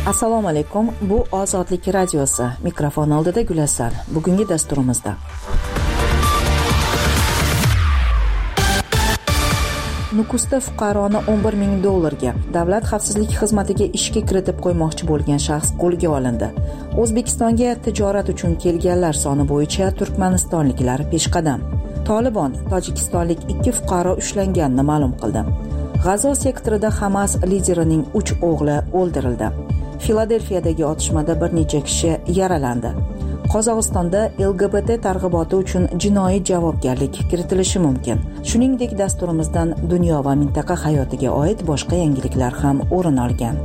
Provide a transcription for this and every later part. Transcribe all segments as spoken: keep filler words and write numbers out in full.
Assalomu alaykum. Bu Ozodlik radiosi. Mikrofon oldida Gulasan. Bugungi dasturimizda Nukusda fuqaroni o'n bir ming dollarga Davlat xavfsizlik xizmatiga ishga kiritib qo'ymoqchi bo'lgan shaxs qo'lga olindi. O'zbekistonga tijorat uchun kelganlar soni bo'yicha turkmanistonliklar peshqadam. Tolibon tojikistonlik ikki fuqaro ushlanganini ma'lum qildi. G'azo sektorida Hamas liderining uch o'g'li o'ldirildi. Filadelfiyadagi otishmada bir necha kishi yaralandi. Qozog'istonda L G B T targ'iboti uchun jinoiy javobgarlik kiritilishi mumkin. Shuningdek, dasturimizdan dunyo va mintaqa hayotiga oid boshqa yangiliklar ham o'rin olgan.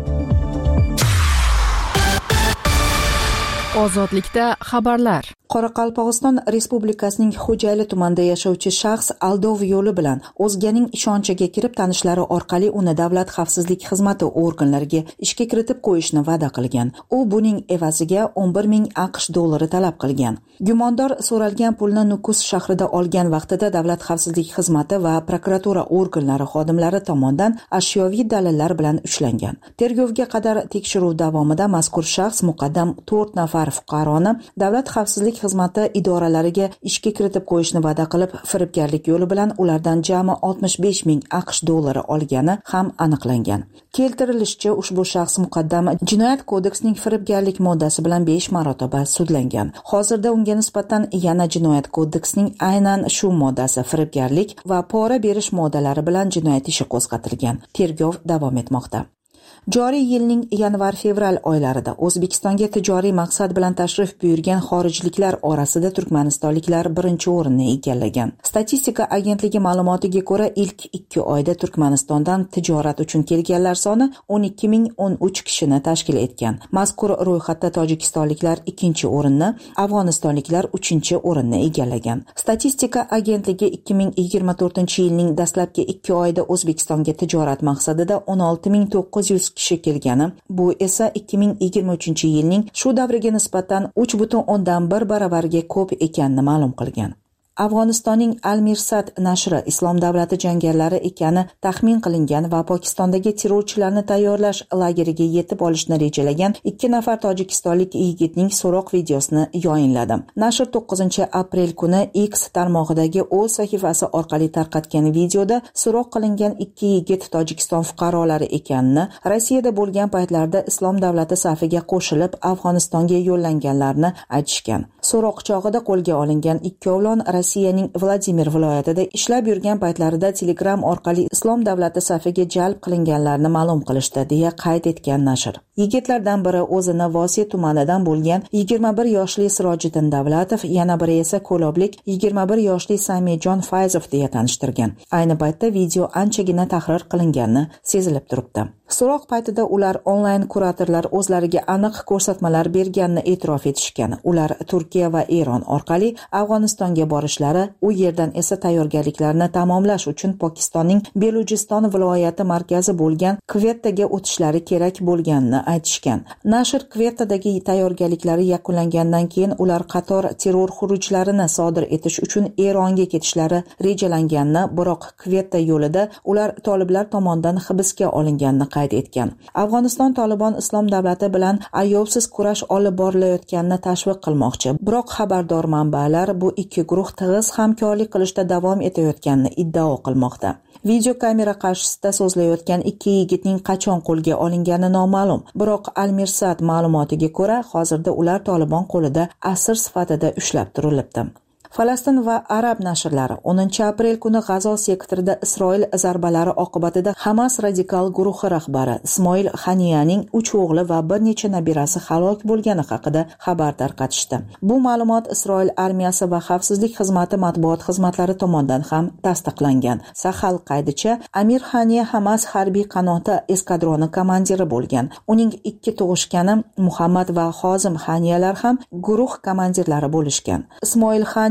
Ozodlikda xabarlar. Qoraqalpog'iston Respublikasining Xo'jayli tumanida yashovchi shaxs aldov yo'li bilan o'zganing ishonchiga kirib, tanishlari orqali uni Davlat xavfsizlik xizmati organlariga ishga kiritib qo'yishni va'da qilgan. U buning evaziga o'n bir ming AQSh dollari talab qilgan. Gumondor so'ralgan pulni Nukus shahrida olgan vaqtida Davlat xavfsizlik xizmati va prokuratura organlari xodimlari tomonidan ashyoviy dalillar bilan ushlangan. Tergovga qadar tekshiruv davomida mazkur shaxs muqaddam to'rt nafar fuqaroni Davlat xavfsizlik xizmati idoralariga ishga kiritib qo'yishni va'da qilib, firibgarlik yo'li bilan ulardan jami oltmish besh ming AQSh dollari olgani ham aniqlangan. Keltirilishicha, ushbu shaxs muqaddam Jinoyat kodeksining firibgarlik moddasi bilan besh marotaba sudlangan. Hozirda unga nisbatan yana Jinoyat kodeksining aynan shu moddasi firibgarlik va pora berish moddalari bilan jinoyat ishi qo'zg'atilgan. Tergov davom etmoqda. Joriy yilning yanvar-fevral oylarida O'zbekistonga tijoriy maqsad bilan tashrif buyurgan xorijliklar orasida turkmanistonliklar birinchi o'rinni egallagan. Statistika agentligi ma'lumotiga ko'ra, ilk ikki oyda Turkmanistondan tijorat uchun kelganlar soni o'n ikki ming o'n uch kishini tashkil etgan. Mazkur ro'yxatda tojikistonliklar ikkinchi o'rinni, afg'onistonliklar uchinchi o'rinni egallagan. Statistika agentligi ikki ming yigirma to'rtinchi yilning dastlabki ikki oyida O'zbekistonga tijorat maqsadida o'n olti ming to'qqiz yuz kishi kelgani, bu esa ikki ming yigirma uchinchi yilning shu davriga nisbatan uch butun o'ndan bir baravarga ko'p ekanini ma'lum qilgan. Afg'onistonning Al-Mirsad nashri Islom davlati jangarilari ekani taxmin qilingan va Pokistondagi terrorchilarni tayyorlash lageriga yetib olishni rejalagan ikki nafar tojikistonlik yigitning so'roq videosini yayinladi. Nashr to'qqizinchi aprel kuni X tarmog'idagi o'z sahifasi orqali tarqatgan videoda so'roq qilingan ikki yigit Tojikiston fuqarolari ekanini, Rossiyada bo'lgan paytlarda Islom davlati safiga qo'shilib Afg'onistonga yo'llanganlarni aytishgan. So'roq chog'ida qo'lga olingan ikkovlon Rossiyaning Vladimir viloyatida ishlab yurgan paytlarida Telegram orqali Islom davlati safiga jalb qilinganlarni ma'lum qilishdi, deya qayd etgan nashr. Yigitlardan biri o'zini Vosiy tumanidan bo'lgan yigirma bir yoshli Sirojiddin Davlatov, yana biri esa ko'loblik yigirma bir yoshli Samijon Fayzov deya tanishtirgan. Ayni paytda video anchagina tahrir qilinganini sezilib turibdi. So'roq paytida ular onlayn kuratorlar o'zlariga aniq ko'rsatmalar berganini e'tirof etishgan. Ular Turkiya va Eron orqali Afg'onistonga borishlari, u yerdan esa tayyorgarliklarni tamomlash uchun Pokistonning Belujiston viloyati markazi bo'lgan Kvettaga o'tishlari kerak bo'lganini aytishgan. Nashr Kvettadagi tayyorgarliklari yakunlangandan keyin ular qator terror xurujlarini sodir etish uchun Eronga ketishlari rejalanganini, biroq Kvetta yo'lida ular toliblar tomonidan hibsga olinganini qayd etgan. Afg'oniston Tolibon Islom davlati bilan ayovsiz kurash olib borilayotganini tashviq qilmoqchi. Biroq xabardor manbalar bu ikki guruh tig'iz hamkorlik qilishda davom etayotganini iddao qilmoqda. Video kamera qarshisida so'zlayotgan ikki yigitning qachon qo'lga olingani noma'lum. Biroq Al-Mirsad ma'lumotiga ko'ra, hozirda ular Tolibon qo'lida asir sifatida ushlab turilibdi. Falastin va Arab nashrlari o'ninchi aprel kuni G'azo sektorida Isroil zarbalari oqibatida Hamas radikal guruhi rahbari Ismoil Haniyaning uch o'g'li va bir necha nabirasi halok bo'lgani haqida xabar tarqatishdi. Bu ma'lumot Isroil armiyasi va xavfsizlik xizmati matbuot xizmatlari tomonidan ham tasdiqlangan. Sahal qaydicha, Amir Haniya Hamas harbiy qanoti eskadroni komandiri bo'lgan. Uning ikki tug'ishgani Muhammad va Hozim Haniyalar ham guruh komandirlari bo'lishgan. Ismoil Haniya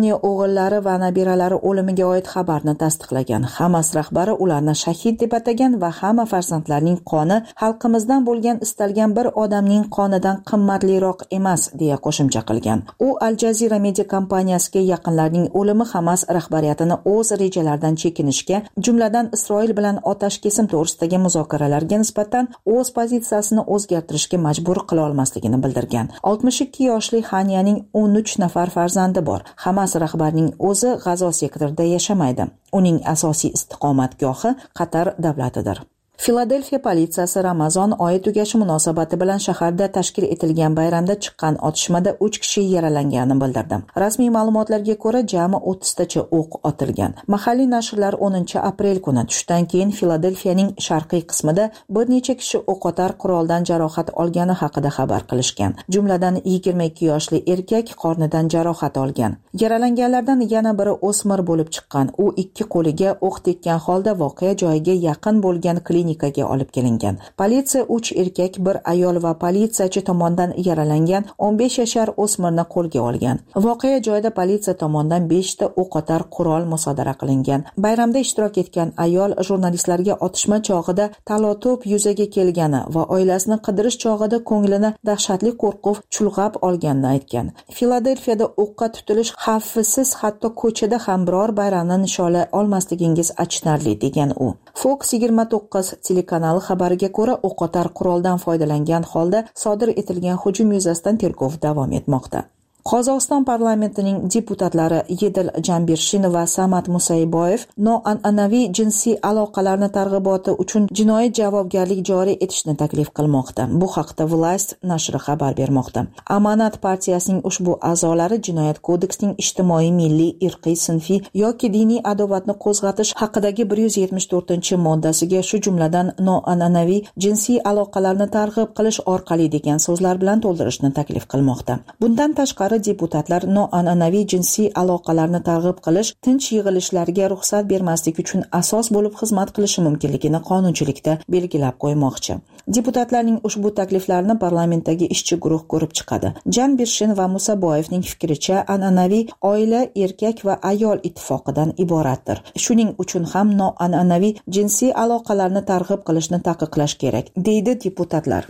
kompaniya o'g'illari va nabiralari o'limiga oid xabarni tasdiqlagan. Hamas rahbari ularni shahid deb atagan va hamma farzandlarning qoni xalqimizdan bo'lgan istalgan bir odamning qonidan qimmatliroq emas deya qo'shimcha qilgan. U Al Jazeera media kompaniyasiga yaqinlarning o'limi Hamas rahbariyatini o'z rejalaridan chekinishga, jumladan Isroil bilan otash kesim to'g'risidagi muzokaralarga nisbatan o'z pozitsiyasini o'zgartirishga majbur qila olmasligini bildirgan. oltmish ikki yoshli Haniyaning o'n uch nafar farzandi bor. Hamas rahbarining o'zi G'azo sektorida yashamaydi. Uning asosiy istiqomatgohi Qatar davlatidir. Filadelfiya politsiyasi Ramazon oyi tugashi munosabati bilan shaharda tashkil etilgan bayramda chiqqan otishmada uch kishi yaralangani bildirdi. Rasmiy ma'lumotlarga ko'ra, jami o'ttiztacha o'q otilgan. Mahalliy nashrlar o'ninchi aprel kuni tushdan keyin Filadelfiyaning sharqiy qismida bir necha kishi o'qotar quroldan jarohat olgani haqida xabar qilishgan. Jumladan yigirma ikki yoshli erkak qornidan jarohat olgan. Yaralanganlardan yana biri o'smir bo'lib chiqqan. U ikki qo'liga o'q tekkan holda voqea joyiga yaqin bo'lgan klinik klinikaga olib kelingan. Politsiya uch erkak, bir ayol va politsiyachi tomonidan yaralangan o'n besh yashar o'smirni qo'lga olgan. Voqea joyida politsiya tomonidan besh ta o'qotar qurol musodara qilingan. Bayramda ishtirok etgan ayol jurnalistlarga otishma chog'ida talotub yuzaga kelgani va oilasini qidirish chog'ida ko'nglini dahshatli qo'rquv chulg'ab olganini aytgan. Filadelfiyada o'qqa tutilish xavfsiz, hatto ko'chada ham biror bayramni nishonlay olmasligingiz achinarli degan u. Fox yigirma to'qqiz telekanali xabariga ko'ra, o'qotar quroldan foydalangan holda sodir etilgan hujum yuzasidan tergov davom etmoqda. Qozog'iston parlamentining deputatlari Yedil Jambirshin va Samat Musayboyev noan'anaviy jinsiy aloqalarni targ'iboti uchun jinoiy javobgarlik joriy etishni taklif qilmoqda. Bu haqda Vlast nashri xabar bermoqda. Amanat partiyasining ushbu a'zolari Jinoyat kodeksining ijtimoiy, milliy, irqiy, sinfiy yoki diniy adovatni qo'zg'atish haqidagi bir yuz yetmish to'rtinchi moddasiga shu jumladan noan'anaviy jinsiy aloqalarni targ'ib qilish orqali degan so'zlar bilan to'ldirishni taklif qilmoqda. Bundan tashqari deputatlar noan'anaviy jinsiy aloqalarni targ'ib qilish tinch yig'ilishlarga ruxsat bermaslik uchun asos bo'lib xizmat qilishi mumkinligini qonunchilikda belgilab qo'ymoqchi. Deputatlarning ushbu takliflarini parlamentdagi ishchi guruh ko'rib chiqadi. Jambirshin va Musaboyevning fikricha, an'anaviy oila erkak va ayol ittifoqidan iboratdir. Shuning uchun ham noan'anaviy jinsiy aloqalarni targ'ib qilishni taqiqlash kerak, deydi deputatlar.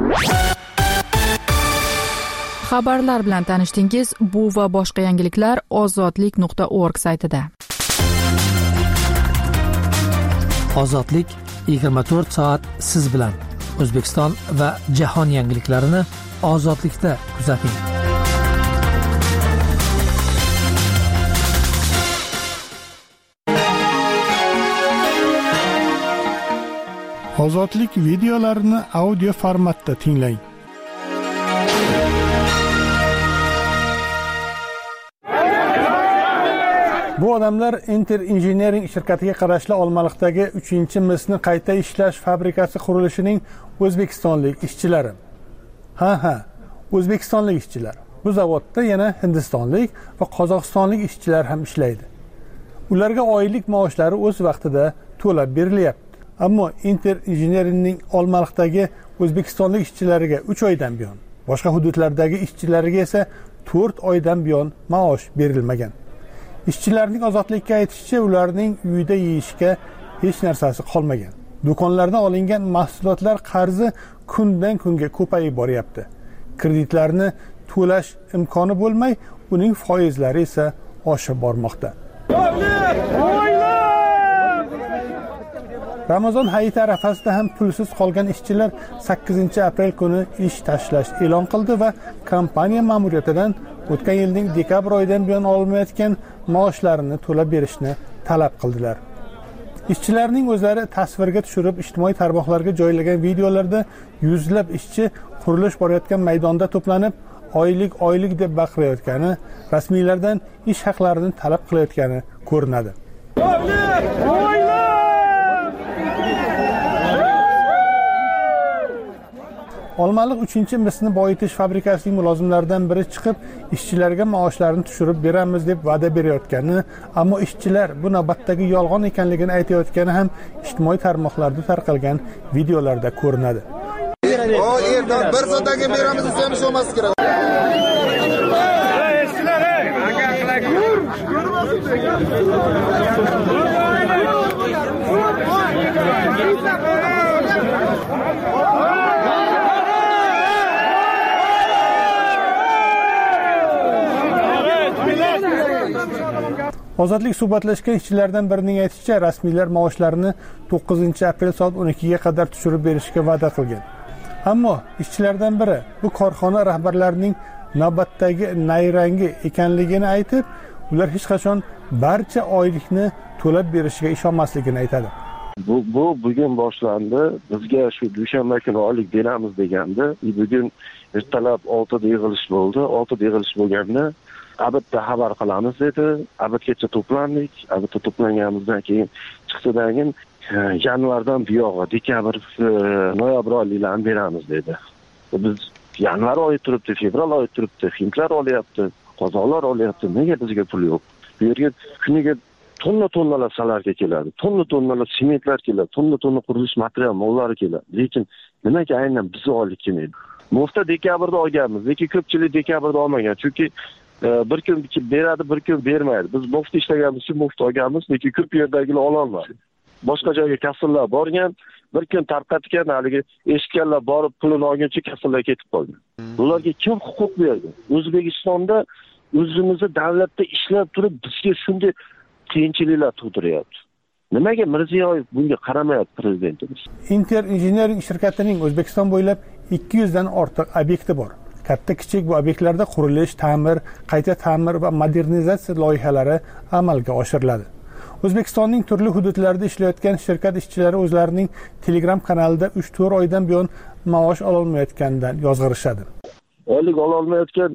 Xabarlar bilan tanishdingiz. Bu va boshqa yangiliklar ozodlik nuqta org saytida. Ozodlik yigirma to'rt soat siz bilan. O'zbekiston va jahon yangiliklarini ozodlikda kuzating. Ozodlik videolarini audio formatda tinglang. Bu odamlar Inter Engineering shirkatiga qarashli Olmaliqdagi uchinchi misni qayta ishlash fabrikasi qurilishining o'zbekistonlik ishchilari. Ha ha, o'zbekistonlik ishchilar. Bu zavodda yana hindistonlik va qozog'istonlik ishchilar ham ishlaydi. Ularga oylik maoshlari o'z vaqtida to'lab berilyapti. Ammo Inter Engineeringning Olmaliqdagi o'zbekistonlik ishchilariga uch oydan buyon, boshqa hududlardagi ishchilariga esa to'rt oydan buyon maosh berilmagan. Ishchilarning ozodlikka aytishicha, ularning uyida yeyishga hech narsasi qolmagan. Do'konlardan olingan mahsulotlar qarzi kundan kunga ko'payib boryapti. Kreditlarni to'lash imkoni bo'lmay, uning foizlari esa oshib bormoqda. Ramazon hayiti arafasida ham pulsiz qolgan ishchilar sakkizinchi aprel kuni ish tashlash e'lon qildi va kompaniya ma'muriyatidan o'tgan yilning dekabr oyidan buyon olmayotgan maoshlarini to'lab berishni talab qildilar. Ishchilarning o'zlari tasvirga tushirib ijtimoiy tarmoqlarga joylagan videolarda yuzlab ishchi qurilish borayotgan maydonda to'planib, oylik oylik deb baqirayotgani, rasmiylardan ish haqlarini talab qilayotgani ko'rinadi. Olmaliq uchinchi misni boyitish fabrikasining mulozimlaridan biri chiqib, ishchilarga maoshlarini tushirib beramiz deb va'da berayotgani, ammo ishchilar bu navbatdagi yolg'on ekanligini aytayotgani ham ijtimoiy tarmoqlarda tarqalgan videolarda ko'rinadi. O yerdan bir soatdan keyin beramiz desa ham ish olmas kerak. Ozodlik suhbatlashgan ishchilardan birining aytishicha, rasmiylar maoshlarini to'qqizinchi aprel soat o'n ikkiga qadar tushirib berishga va'da qilgan. Ammo ishchilardan biri bu korxona rahbarlarining navbatdagi nayrangi ekanligini aytib, ular hech qachon barcha oylikni to'lab berishiga ishonmasligini aytadi. Bu bu bugun boshlandi. Bizga shu dushanba kuni oylik beramiz degandi. Bugun ertalab oltida yig'ilish bo'ldi. oltida yig'ilish bo'lganda abitda xabar qilamiz dedi. Abitgacha to'plandik. Abitda to'planganimizdan keyin chiqsadan keyin yanvardan buyog'i dekabr, noyabr oyliklarini beramiz dedi. Biz yanvar oyi turibdi, fevral oyi turibdi, hindlar olyapti, qozonlar olyapti. Nega bizga pul yo'q? Bu yerga kuniga tonna tonnalar salarga keladi. Tonna tonnalar sementlar keladi. Tonna tonna qurilish material mollari keladi. Lekin nimaga aynan bizni oylik kelmaydi? Mufta dekabrda olganmiz, lekin ko'pchilik dekabrda olmagan. Chunki bir kun beradi, bir kun bermaydi. Biz mufta ishlaganmiz uchun mufta olganmiz, lekin ko'p yerdagilar ola olmadi. Boshqa joyga kassalar borgan, bir kun tarqatgan, haligi eshitganlar borib pulini olguncha kassalar ketib qolgan. Ularga kim huquq berdi? O'zbekistonda o'zimizni davlatda ishlab turib bizga shunday qiyinchiliklar tug'diryapti. Nimaga Mirziyoyev bunga qaramayapti prezidentimiz? Inter Engineering shirkatining O'zbekiston bo'ylab ikki yuz dan ortiq obyekti bor. Katta-kichik bu obyektlarda qurilish, ta'mir, qayta ta'mir va modernizatsiya loyihalari amalga oshiriladi. O'zbekistonning turli hududlarida ishlayotgan shirkat ishchilari o'zlarining Telegram kanalida uch to'rt oydan buyon maosh olol olmayotganidan yozg'irishadi. Oylik olol olmayotgan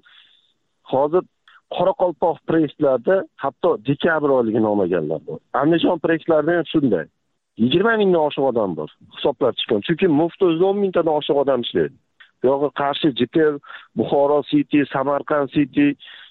hozir Qoraqalpoq prekslarida hatto dekabr oyligini olmaganlar bor. Andijon prekslarida ham shunday. yigirma mingdan oshiq odam bor. Hisoblar chiqqan. Chunki mufta o'zida o'n mingtadan oshiq odam ishlaydi. Yo'g'i Qarshi, Jipel, Buxoro City, Samarqand City,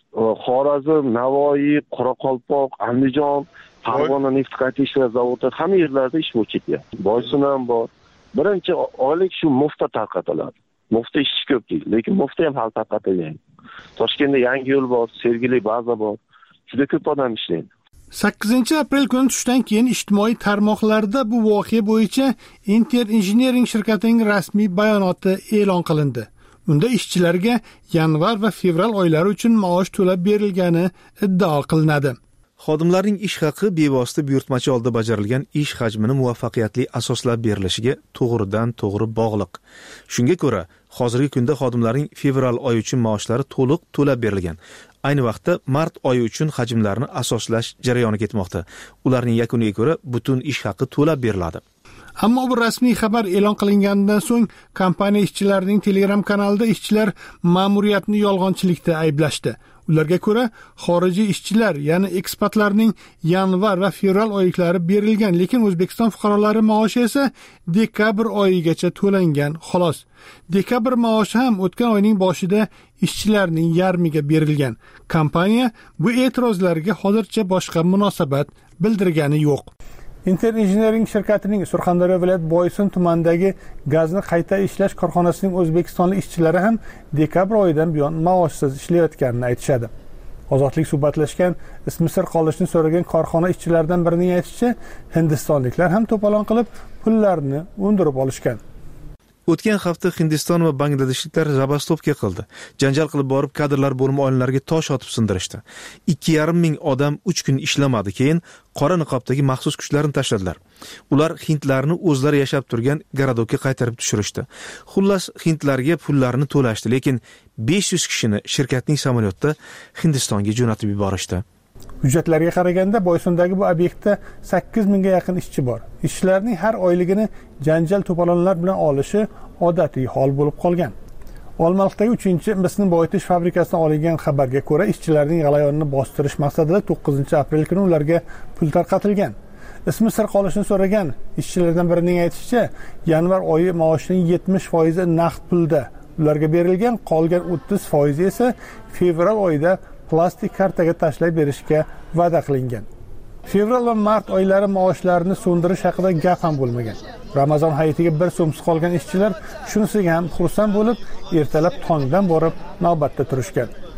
Xorazm, Navoiy, Qoraqalpoq, Andijon, Farg'ona neft qayta ishlash zavodi hamma yerlarda ish bo'lib ketyapti. Boysun ham bor. Birinchi oylik shu mufta tarqatiladi. Mufta ishchi ko'p deydi, lekin mufta ham hal tarqatilgan. Toshkentda yangi yo'l bor, Sergeli baza bor. Juda ko'p odam ishlaydi. sakkizinchi aprel kuni tushdan keyin ijtimoiy tarmoqlarda bu voqea bo'yicha Inter Engineering shirkatining rasmiy bayonoti e'lon qilindi. Unda ishchilarga yanvar va fevral oylari uchun maosh to'lab berilgani iddao qilinadi. Xodimlarning ish haqi bevosita buyurtmachi oldida bajarilgan ish hajmini muvaffaqiyatli asoslab berilishiga to'g'ridan to'g'ri bog'liq. Shunga ko'ra, hozirgi kunda xodimlarning fevral oyi uchun maoshlari to'liq to'lab berilgan. Ayni vaqtda mart oyi uchun hajmlarni asoslash jarayoni ketmoqda. Ularning yakuniga ko'ra butun ish haqi to'lab beriladi. Ammo bu rasmiy xabar e'lon qilinganidan so'ng kompaniya ishchilarining Telegram kanalida ishchilar ma'muriyatni yolg'onchilikda ayblashdi. Ularga ko'ra, xorijiy ishchilar, ya'ni ekspatlarning yanvar va fevral oyliklari berilgan, lekin O'zbekiston fuqarolari maoshi esa dekabr oyigacha to'langan, xolos. Dekabr maoshi ham o'tgan oyning boshida ishchilarning yarmiga berilgan. Kompaniya bu e'tirozlarga hozircha boshqa munosabat bildirgani yo'q. Inter Engineering shirkatining Surxondaryo viloyat Boysun tumanidagi gazni qayta ishlash korxonasining o'zbekistonlik ishchilari ham dekabr oyidan buyon maoshsiz ishlayotganini aytishadi. Ozodlik suhbatlashgan, ismi sir qolishni so'ragan korxona ishchilaridan birining aytishicha, hindistonliklar ham to'polon qilib pullarni undirib olishgan. O'tgan hafta Hindiston va Bangladeshliklar zabastopka qildi. Janjal qilib borib kadrlar bo'limi oynalariga tosh otib sindirishdi. ikki yarim ming odam uch kun ishlamadi, keyin qora niqobdagi maxsus kuchlarni tashladilar. Ular hindlarni o'zlari yashab turgan garadokka qaytarib tushirishdi. Xullas, hindlarga pullarini to'lashdi, lekin besh yuz kishini shirkatning samolyotda Hindistonga jo'natib yuborishdi. Hujjatlarga qaraganda Boysundagi bu obyektda sakkiz mingga yaqin ishchi bor. Ishchilarning har oyligini janjal to'polonlar bilan olishi odatiy hol bo'lib qolgan. Olmaliqdagi uchinchi misni boyitish fabrikasidan olingan xabarga ko'ra, ishchilarning g'alayonini bostirish maqsadida to'qqizinchi aprel kuni ularga pul tarqatilgan. Ismi sir qolishini so'ragan ishchilardan birining aytishicha, yanvar oyi maoshining yetmish foizi naqd pulda ularga berilgan, qolgan o'ttiz foizi esa fevral oyida plastik kartaga tashlab berishga va'da qilingan. Fevral va mart oylari maoshlarini so'ndirish haqida gap ham bo'lmagan. Ramazon hayitiga bir so'msiz qolgan ishchilar shunisiga ham xursand bo'lib, ertalab tongdan borib navbatda turishgan.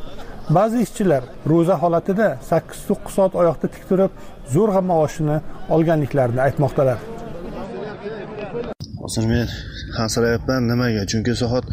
Ba'zi ishchilar ro'za holatida sakkiz to'qqiz soat oyoqda tik turib, zo'rg'a maoshini olganliklarini aytmoqdalar. Hozir men hansirayapman, nimaga? Chunki soat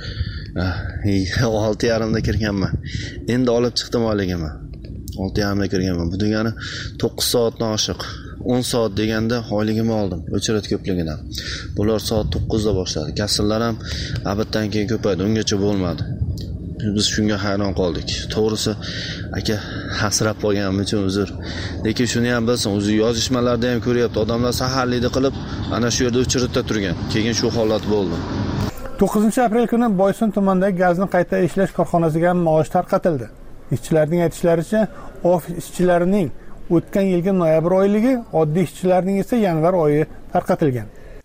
olti yarim da kirganman. Endi olib chiqdim oyligimni. olti yarim da kirganman. Bu degani to'qqiz soatdan oshiq. o'n soat deganda oyligimni oldim, o'chirat ko'pligidan. Bular soat to'qqiz da boshladi. Kasrlar ham abitdan keyin ko'paydi, ungacha bo'lmadi. Biz shunga hayron qoldik. To'g'risi, aka hasrab qolganim uchun uzr. Lekin shuni ham bilsin, o'zi yozishmalarda ham ko'ryapti. Odamlar saharlikni qilib, ana shu yerda o'chiritda turgan. Keyin shu holat bo'ldi. to'qqizinchi aprel kuni Boysun tumanidagi gazni qayta ishlash korxonasiga ham maosh tarqatildi. Ishchilarning aytishlaricha, ofis ishchilarining o'tgan yilgi noyabr oyligi, oddiy ishchilarning esa yanvar oyi tarqatilgan.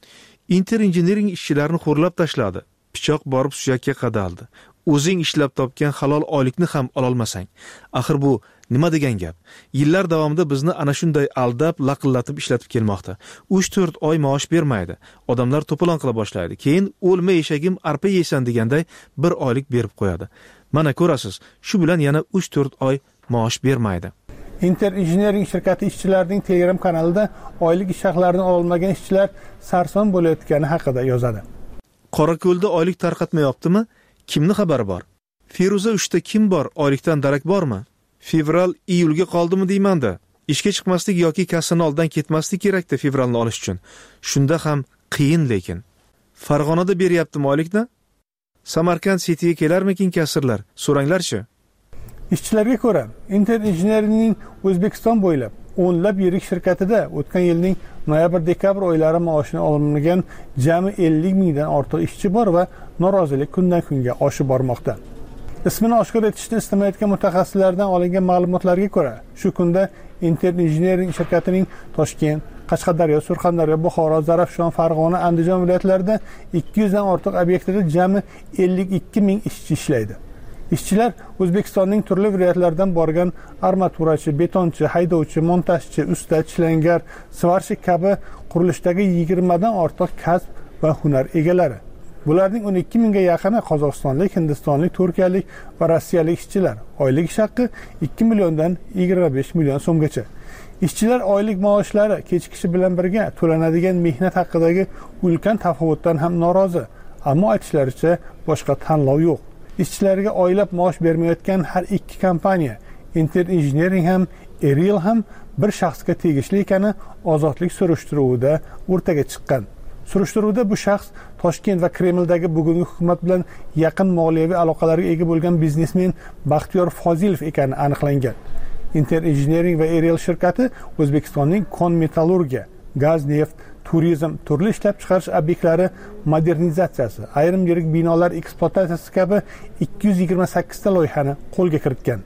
Inter Engineering ishchilarini xo'rlab tashladi. Pichoq borib suyakka qadaldi. O'zing ishlab topgan halol oylikni ham ololmasang, axir bu nima degan gap? Yillar davomida bizni ana shunday aldab, laqillatib ishlatib kelmoqda. uch to'rt oy maosh bermaydi. Odamlar to'polon qila boshlaydi. Keyin o'lma eshagim arpa yeysan deganday bir oylik berib qo'yadi. Mana ko'rasiz, shu bilan yana uch to'rt oy maosh bermaydi. Inter Engineering shirkati ishchilarining Telegram kanalida oylik ish haqlarini ololmagan ishchilar sarson bo'layotgani haqida yozadi. Qorako'lda oylik tarqatmayaptimi? Kimni xabari bor? Feruza uchta kim bor? Oylikdan darak bormi? Fevral iyulga qoldimi deymanda. Ishga chiqmaslik yoki kassani oldan ketmaslik kerakda fevralni olish uchun. Shunda ham qiyin lekin. Farg'onada beryaptimi oylikni? Samarqand Cityga kelarmikin kasrlar? So'ranglarchi. Ishchilarga ko'ra, Inter Engineeringning O'zbekiston bo'ylab o'nlab yirik shirkatida o'tgan yilning noyabr-dekabr oylari maoshini olmagan jami ellik mingdan ortiq ishchi bor va norozilik kundan kunga oshib bormoqda. Ismini oshkor etishni istamayotgan mutaxassislardan olingan ma'lumotlarga ko'ra, shu kunda Inter Engineering shirkatining Toshkent, Qashqadaryo, Surxondaryo, Buxoro, Zarafshon, Farg'ona, Andijon viloyatlarida ikki yuz dan ortiq obyektida jami ellik ikki ming ishchi ishlaydi. Ishchilar O'zbekistonning turli viloyatlaridan borgan armaturachi, betonchi, haydovchi, montajchi, usta, chilangar, svarchi kabi qurilishdagi yigirma dan ortiq kasb va hunar egalari. Bularning o'n ikki mingga yaqini Qozog'istonlik, Hindistonlik, Turkiyalik va Rossiyalik ishchilar. Oylik ish haqi ikki milliondan yigirma besh million so'mgacha. Ishchilar oylik maoshlari kechikishi bilan birga to'lanadigan mehnat haqidagi ulkan tafovutdan ham norozi. Ammo aytishlaricha boshqa tanlov yo'q. Ishchilarga oylab maosh bermayotgan har ikki kompaniya, Inter Engineering ham, Ariel ham bir shaxsga tegishli ekani ozodlik surishtiruvida o'rtaga chiqqan. Surishtiruvda bu shaxs Toshkent va Kremldagi bugungi hukumat bilan yaqin moliyaviy aloqalarga ega bo'lgan biznesmen Baxtiyor Fozilov ekani aniqlangan. Inter Engineering va Ariel shirkati O'zbekistonning kon metallurgiya, gaz, neft, turizm, turli ishlab chiqarish obyektlari modernizatsiyasi, ayrim yirik binolar ekspluatatsiyasi kabi ikki yuz yigirma sakkiz ta loyihani qo'lga kiritgan.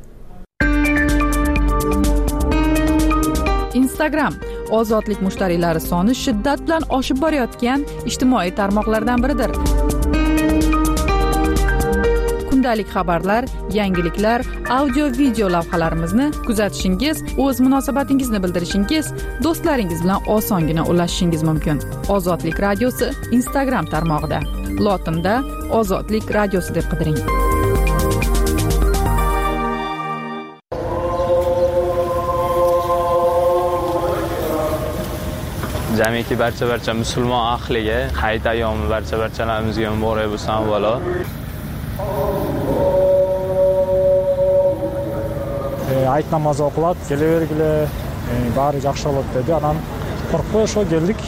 Instagram ozodlik mushtariylari soni shiddat bilan oshib borayotgan ijtimoiy tarmoqlardan biridir. Kundalik xabarlar, yangiliklar, audio-video lavhalarimizni kuzatishingiz, o'z munosabatingizni bildirishingiz, do'stlaringiz bilan osongina ulashishingiz mumkin. Ozodlik radiosi Instagram tarmog'ida. Lotinda Ozodlik radiosi deb qidiring. Jamiki barcha-barcha musulmon ahliga hayit ayyomi barcha-barchalarimizga muborak bo'lsin avvalo. Hayit namozi o'qilib, kelavergilar, bari yaxshi bo'ladi dedi. Anan qo'rqib shu keldik.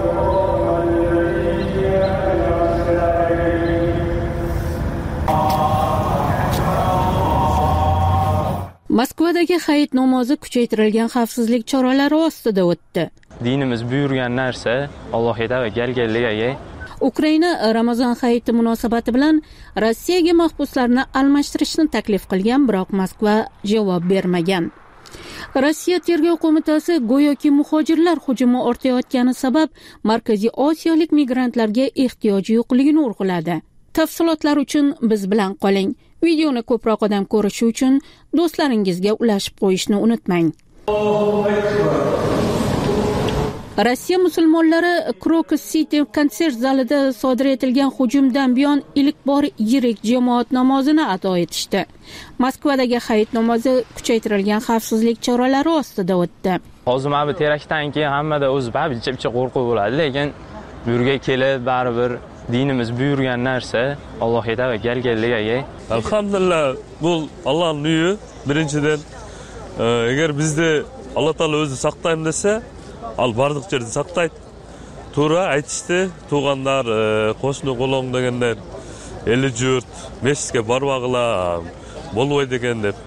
Moskvadagi hayit namozi kuchaytirilgan xavfsizlik choralari ostida o'tdi. Dinimiz buyurgan narsa Allohga tavakkal qildik. Ukraina Ramazon hayiti munosabati bilan Rossiyaga mahbuslarni almashtirishni taklif qilgan, biroq Moskva javob bermagan. Rossiya tergov qo'mitasi go'yoki muhojirlar hujumi ortayotgani sabab Markaziy Osiyolik migrantlarga ehtiyoji yo'qligini urg'uladi. Tafsilotlar uchun biz bilan qoling. Videoni ko'proq odam ko'rishi uchun do'stlaringizga ulashib qo'yishni unutmang. Rossiya musulmonlari Krokus City konsert zalida sodir etilgan hujumdan buyon ilk bor yirik jamoat namozini ado etishdi. Moskvadagi hayit namozi kuchaytirilgan xavfsizlik choralari ostida o'tdi. Hozir mana bu teraktdan keyin hammada o'zi barcha qo'rquv bo'ladi, lekin bu yerga kelib baribir dinimiz buyurgan narsa Allohga tavakkal keldik. Alhamdulillah, bu Allohning uyi. Birinchidan, agar bizda Alloh taolo o'zi saqlayman desa, al barliq yerda saqlaydi. To'g'ri aytishdi, tug'anlar, qo'shni qo'lon deganlar, eli jurt, mesjidga bormag'lar, bo'lmaydi degan deb.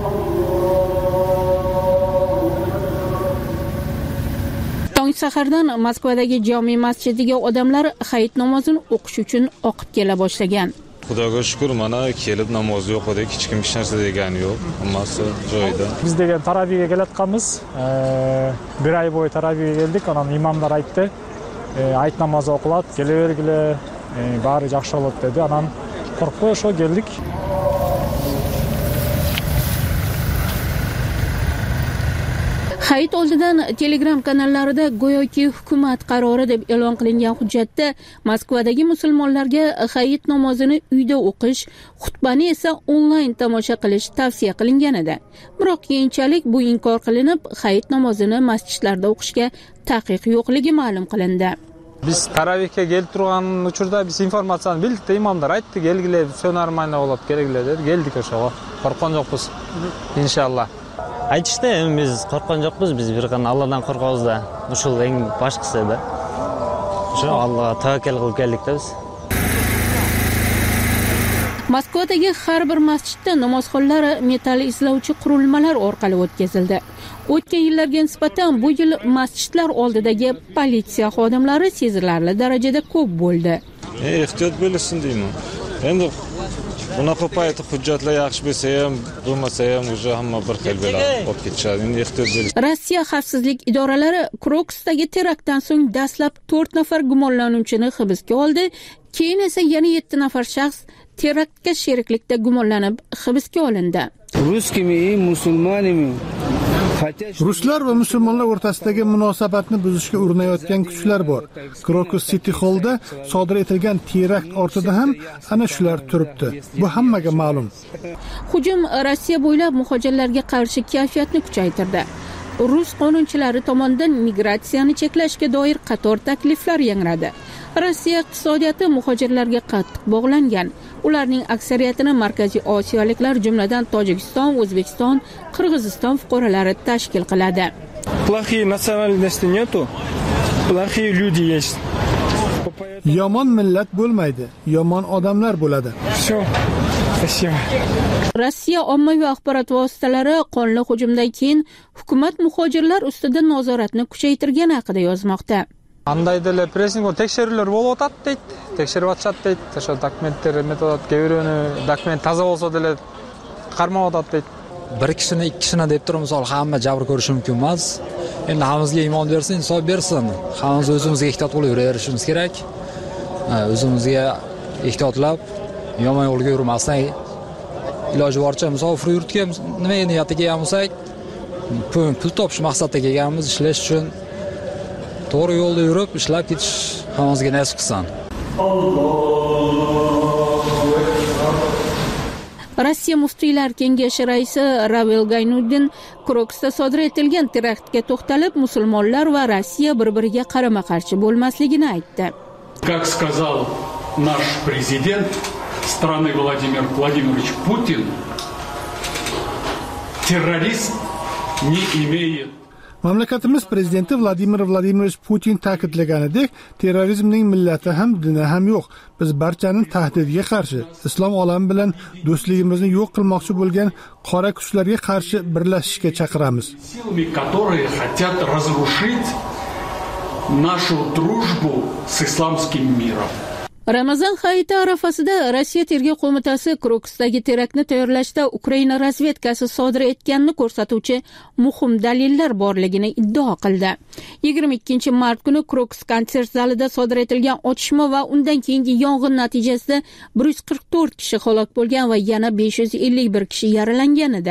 Tong sahardan Moskvadagi jome masjidiga odamlar hayit namozini o'qish uchun oqib kela boshlagan. Xudoga shukr, mana kelib namoz yo'q edi, hech kim hech narsa degani yo'q, hammasi joyida. Biz degan taraviyga kelayotganmiz, bir oy bo'yi taraviyga keldik, ana imomlar aytdi, hayit namozi o'qiladi, kelavergile, bari yaxshi bo'ladi dedi. Anan qo'rqib o'sha keldik. Hayit oldidan Telegram kanallarida go'yoki hukumat qarori deb e'lon qilingan hujjatda Moskvadagi musulmonlarga hayit namozini uyda o'qish, xutbani esa onlayn tomosha qilish tavsiya qilingan edi. Biroq keyinchalik bu inkor qilinib, hayit namozini masjidlarda o'qishga taqiq yo'qligi ma'lum qilindi. Biz taravihga kelib turgan uchurda biz informatsiyani bildik, imomlar aytdi, kelgile, все нормально bo'ladi, kerakli dedi. Keldik o'shaga. Qo'rqgan yo'qmiz. Inshaalloh. Aytishdi, biz qo'rqgan yo'qmiz, biz bir qanday Allohdan qo'rqamiz-da. O'sha eng boshqisi edi. O'sha Allohga tavakkal qilib keldik-da biz. Moskvadagi har bir masjidda namozxonlar metall izlovchi qurilmalar orqali o'tkazildi. O'tgan yillarga nisbatan bu yil masjidlar oldidagi politsiya xodimlari sezilarli darajada ko'p bo'ldi. E, ehtiyot bo'lsin deyman. Endi bunaqa paytda hujjatlar yaxshi bo'lsa ham, bo'lmasa ham o'sha hamma bir xil bo'ladi, olib ketishadi. Endi ehtiyot bo'lish. Rossiya xavfsizlik idoralari Krokusdagi teraktdan so'ng dastlab to'rt nafar gumonlanuvchini hibsga oldi, keyin esa yana yetti nafar shaxs teraktga sheriklikda gumonlanib hibsga olindi. Ruslar va musulmonlar o'rtasidagi munosabatni buzishga urinayotgan kuchlar bor. Krokus City Hallda sodir etilgan terakt ortida ham ana shular turibdi. Bu hammaga ma'lum. Hujum Rossiya bo'ylab muhojirlarga qarshi kayfiyatni kuchaytirdi. Rus qonunchilari tomonidan migratsiyani cheklashga doir qator takliflar yangradi. Rossiya iqtisodiyoti muhojirlarga qattiq bog'langan. Ularning aksariyatini Markaziy Osiyoliklar, jumladan Tojikiston, O'zbekiston, Qirg'iziston fuqarolari tashkil qiladi. Плохие национальности нету, плохие люди есть. Yomon millat bo'lmaydi, yomon odamlar bo'ladi. Всё. Спасибо. Rossiya ommaviy axborot vositalari qonli hujumdan keyin hukumat muhojirlar ustida nazoratni kuchaytirgani haqida yozmoqda. Qandaydir pressing tekshiruvlar bo'lib o'tadi deydi. Tekshirib o'tishadi deydi. O'sha dokumentlar, metod, keviruni, dokument toza bo'lsa dele qarmab o'tadi deydi. Bir kishini, ikki kishini deb turib, misol hamma jabr ko'rishi mumkin emas. Endi hammamizga iymon bersin, insof bersin. Hammamiz o'zimizga ehtiyot qilib yuraverishimiz kerak. O'zimizga ehtiyotlab, yomon yo'lga yurmasdan iloji boricha musofir yurtga nimaga niyatga kelgan bo'lsak, pul topish maqsadida kelganmiz, ishlash uchun to'g'ri yo'lda yurib, ishlab ketish hammamizga nasib qilsin. Rossiya muftiylar kengashi raisi Ravel Gaynuddin Krokusda sodir etilgan teraktga to'xtalib, musulmonlar va Rossiya bir-biriga qarama-qarshi bo'lmasligini aytdi. Как сказал наш президент страны Владимир Владимирович Путин, террорист не имеет. Mamlakatimiz prezidenti Vladimir Vladimirovich Putin ta'kidlaganidek, terrorizmning millati ham, dini ham yo'q. Biz barchaning tahdidiga qarshi, islom olami bilan do'stligimizni yo'q qilmoqchi bo'lgan qora kuchlarga qarshi birlashishga chaqiramiz. Силами, которые хотят разрушить нашу дружбу с исламским миром. Ramazon hayiti arafasida Rossiya tergov qo'mitasi Krokusdagi teraktni tayyorlashda Ukraina razvedkasi sodir etganini ko'rsatuvchi muhim dalillar borligini iddao qildi. yigirma ikkinchi mart kuni Krokus konsert zalida sodir etilgan otishma va undan keyingi yong'in natijasida bir yuz qirq to'rt kishi halok bo'lgan va yana besh yuz ellik bir kishi yaralangan edi.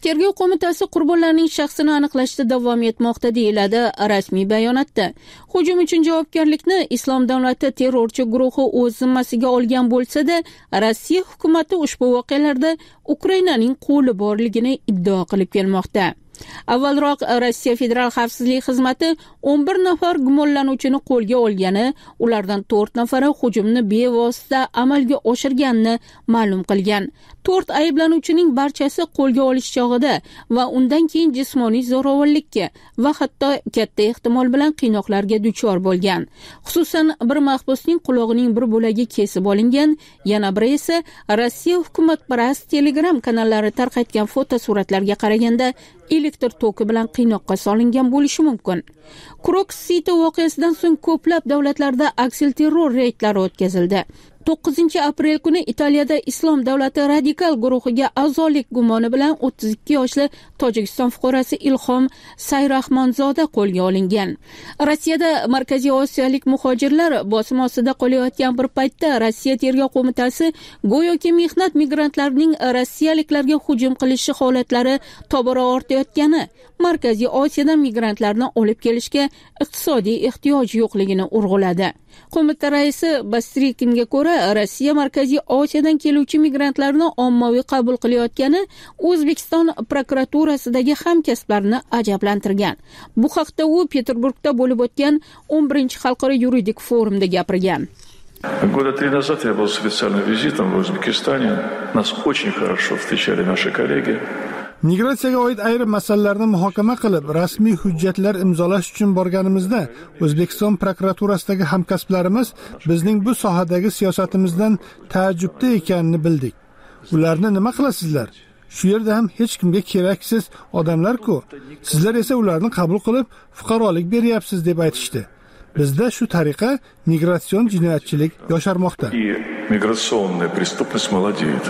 Tergov qo'mitasi qurbonlarning shaxsini aniqlashda davom etmoqda deyiladi rasmiy bayonotda. Hujum uchun javobgarlikni Islom davlati terrorchi guruhi o'z zimmasiga olgan bo'lsa-da, Rossiya hukumatı ushbu voqealarda Ukrainaning qo'li borligini iddao qilib kelmoqda. Avvalroq Rossiya Federal xavfsizlik xizmati o'n bir nafar gumonlanuvchini qo'lga olgani, ulardan to'rt nafari hujumni bevosita amalga oshirganini ma'lum qilgan. to'rt ayblanuvchining barchasi qo'lga olish chog'ida va undan keyin jismoniy zo'ravonlikka va hatto katta ehtimol bilan qiynoqlarga duchor bo'lgan. Xususan, bir mahbusning qulog'ining bir bo'lagi kesib olingan, yana biri esa Rossiya hukumatparast Telegram kanallari tarqatgan fotosuratlarga qaraganda elektr toki bilan qiynoqqa solingan bo'lishi mumkin. Krok City voqeasidan so'ng ko'plab davlatlarda aksilterror reydlari o'tkazildi. to'qqizinchi aprel kuni Italiyada Islom davlati radikal guruhiga a'zolik gumoni bilan o'ttiz ikki yoshli Tojikiston fuqarosi Ilhom Sayrahmonzoda qo'lga olingan. Rossiyada Markaziy Osiyolik muhojirlar bosim ostida qolayotgan bir paytda Rossiya tergov qo'mitasi go'yoki mehnat migrantlarining rossiyaliklarga hujum qilishi holatlari tobora ortayotgani, Markaziy Osiyodan migrantlarni olib kelishga iqtisodiy ehtiyoj yo'qligini urg'uladi. Qo'mita raisi Bastrikinga ko'ra, Rossiya Markaziy Osiyodan keluvchi migrantlarni ommaviy qabul qilayotgani O'zbekiston prokuraturasidagi hamkasblarni ajablantirgan. Bu haqda u Peterburgda bo'lib o'tgan o'n birinchi xalqaro yuridik forumda gapirgan. Года три назад я был специальным визитом в Узбекистане. Нас очень хорошо встречали наши коллеги. Migratsiyaga oid ayrim masalalarni muhokama qilib, rasmiy hujjatlar imzolash uchun borganimizda, O'zbekiston prokuraturasidagi hamkasblarimiz bizning bu sohadagi siyosatimizdan taajjubda ekanini bildik. Ularni nima qilasizlar? Shu yerda ham hech kimga keraksiz odamlar-ku. Sizlar esa ularni qabul qilib, fuqarolik beryapsiz deb aytishdi. Bizda shu tariqa migratsion jinoyatchilik yosharmoqda. Migratsioniy преступность молодеет.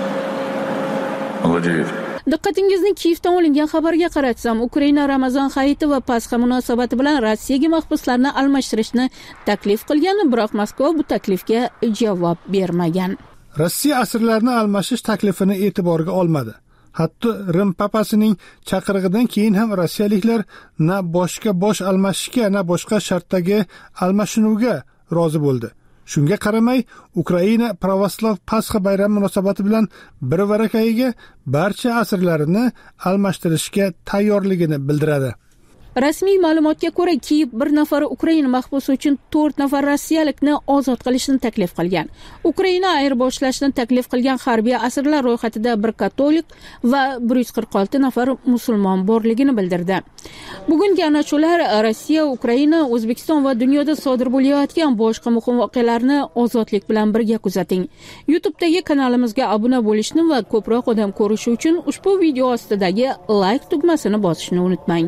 Молодеет. Diqqatingizni Kiyevdan olingan xabarga qaratsam, Ukraina Ramazon hayiti va Pasxa munosabati bilan Rossiyaga mahbuslarni almashtirishni taklif qilgan, biroq Moskva bu taklifga javob bermagan. Rossiya asirlarni almashish taklifini e'tiborga olmadi. Hatto Rim papasining chaqirig'idan keyin ham rossiyaliklar na boshqa bosh almashishga, na boshqa shartdagi almashinuvga rozi bo'ldi. Shunga qaramay, Ukraina pravoslav Pasxa bayrami munosabati bilan bir varakayiga barcha asirlarini almashtirishga tayyorligini bildiradi. Rasmiy ma'lumotga ko'ra, Kiyev bir nafar Ukraina mahbusi uchun to'rt nafar rossiyalikni ozod qilishni taklif qilgan. Ukraina ayirboshlashni taklif qilgan harbiy asirlar ro'yxatida bir katolik va bir yuz qirq olti nafar musulmon borligini bildirdi. Bugungi ana shular Rossiya, Ukraina, O'zbekiston va dunyoda sodir bo'layotgan boshqa muhim voqealarni ozodlik bilan birga kuzating. YouTube'dagi kanalimizga obuna bo'lishni va ko'proq odam ko'rishi uchun ushbu video ostidagi like tugmasini bosishni unutmang.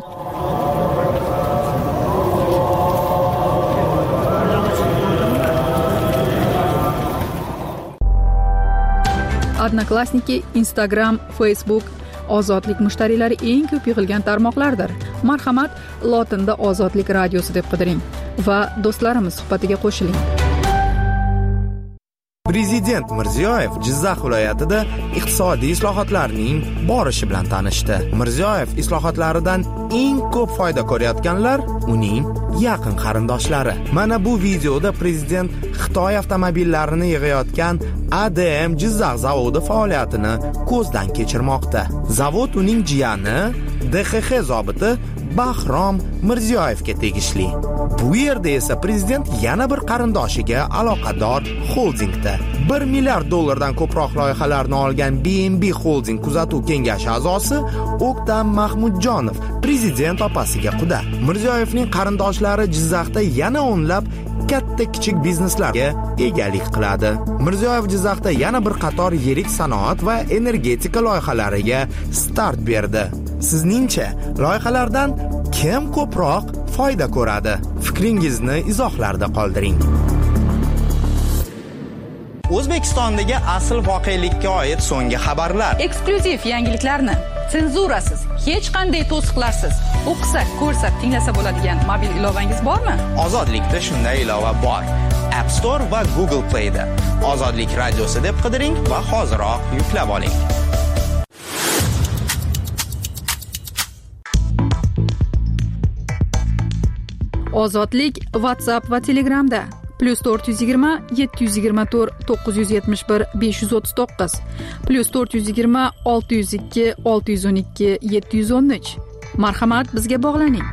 Odnoklassniki, Instagram, Facebook ozodlik mushtariylari eng ko'p yig'ilgan tarmoqlardir. Marhamat, lotinda Ozodlik radiosi deb qidiring va do'stlarimiz suhbatiga qo'shiling. Prezident Mirziyoyev Jizzax viloyatida iqtisodiy islohotlarning borishi bilan tanishdi. Mirziyoyev islohotlaridan eng ko'p foyda ko'rayotganlar uning yaqin qarindoshlari. Mana bu videoda prezident Xitoy avtomobillarini yig'ayotgan A D M Jizzax zavodi faoliyatini ko'zdan kechirmoqda. Zavod uning jiyani D X X zobiti Bahrom Mirziyoyevga tegishli. Bu yerda esa prezident yana bir qarindoshiga aloqador xoldingda bir milliard dollardan ko'proq loyihalarni olgan B N B Holding kuzatuv kengashi a'zosi O'ktam Mahmudjonov prezident opasiga quda. Mirziyoyevning qarindoshlari Jizzaxda yana o'nlab katta kichik bizneslarga egalik qiladi. Mirziyoyev Jizzaxda yana bir qator yirik sanoat va energetika loyihalariga start berdi. Sizningcha loyihalardan kim ko'proq foyda ko'radi? Fikringizni izohlarda qoldiring. O'zbekistondagi asl voqelikka oid so'nggi xabarlar, eksklyuziv yangiliklarni senzurasiz, hech qanday to'siqlarsiz o'qisak, ko'rsak, tinglasa bo'ladigan mobil ilovangiz bormi? Ozodlikda shunday ilova bor. App Store va Google Play da Ozodlik radiosi deb qidiring va hoziroq yuklab oling. Ozodlik WhatsApp va Telegramda plus to'rt yuz yigirma yetti yuz yigirma to'rt to'qqiz yuz yetmish bir besh yuz o'ttiz to'qqiz plus to'rt yuz yigirma olti yuz ikki olti yuz o'n ikki yetti yuz o'n uch. Marhamat, bizga bog'laning.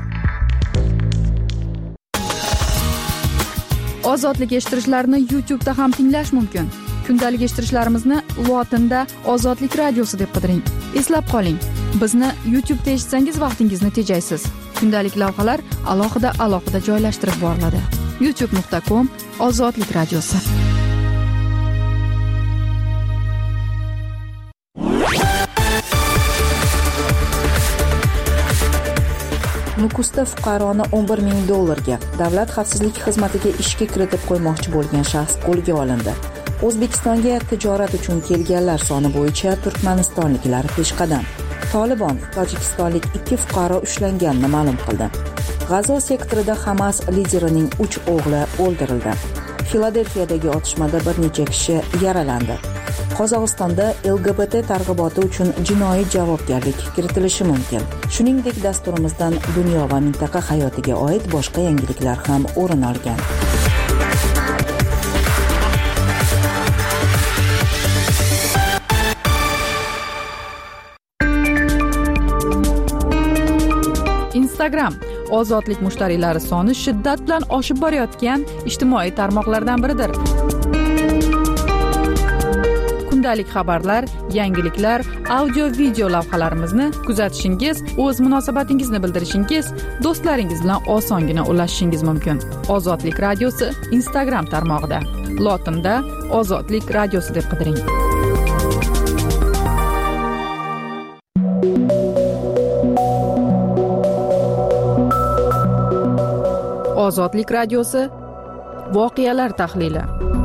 Ozodlik eshittirishlarni YouTube da ham tinglash mumkin. Kundalik eshittirishlarimizni lotinda Ozodlik radiosi deb qidiring. Eslab qoling, bizni YouTube'da eshitsangiz vaqtingizni tejaysiz. Kundalik lavhalar alohida alohida joylashtirib boriladi. youtube nuqta com Ozodlik radiosi. Nukusda fuqaroni o'n bir ming dollarga davlat xavfsizlik xizmatiga ishga kiritib qo'ymoqchi bo'lgan shaxs qo'lga olindi. O'zbekistonga tijorat uchun kelganlar soni bo'yicha turkmanistonliklar peshqadam. Tolibon tojikistonlik ikki fuqaro ushlanganini ma'lum qildi. G'azo sektorida Hamas liderining uch o'g'li o'ldirildi. Filadelfiyadagi otishmada bir necha kishi yaralandi. Qozog'istonda L G B T targ'iboti uchun jinoiy javobgarlik kiritilishi mumkin. Shuningdek, dasturimizdan dunyo va mintaqa hayotiga oid boshqa yangiliklar ham o'rin olgan. Instagram ozodlik mushtariylari soni shiddat bilan oshib borayotgan ijtimoiy tarmoqlardan biridir. Kundalik xabarlar, yangiliklar, audio-video lavhalarimizni kuzatishingiz, o'z munosabatingizni bildirishingiz, do'stlaringiz bilan osongina ulashishingiz mumkin. Ozodlik radiosi Instagram tarmog'ida. Lotinda Ozodlik radiosi deb qidiring. Ozodlik radiosi voqealar tahlili.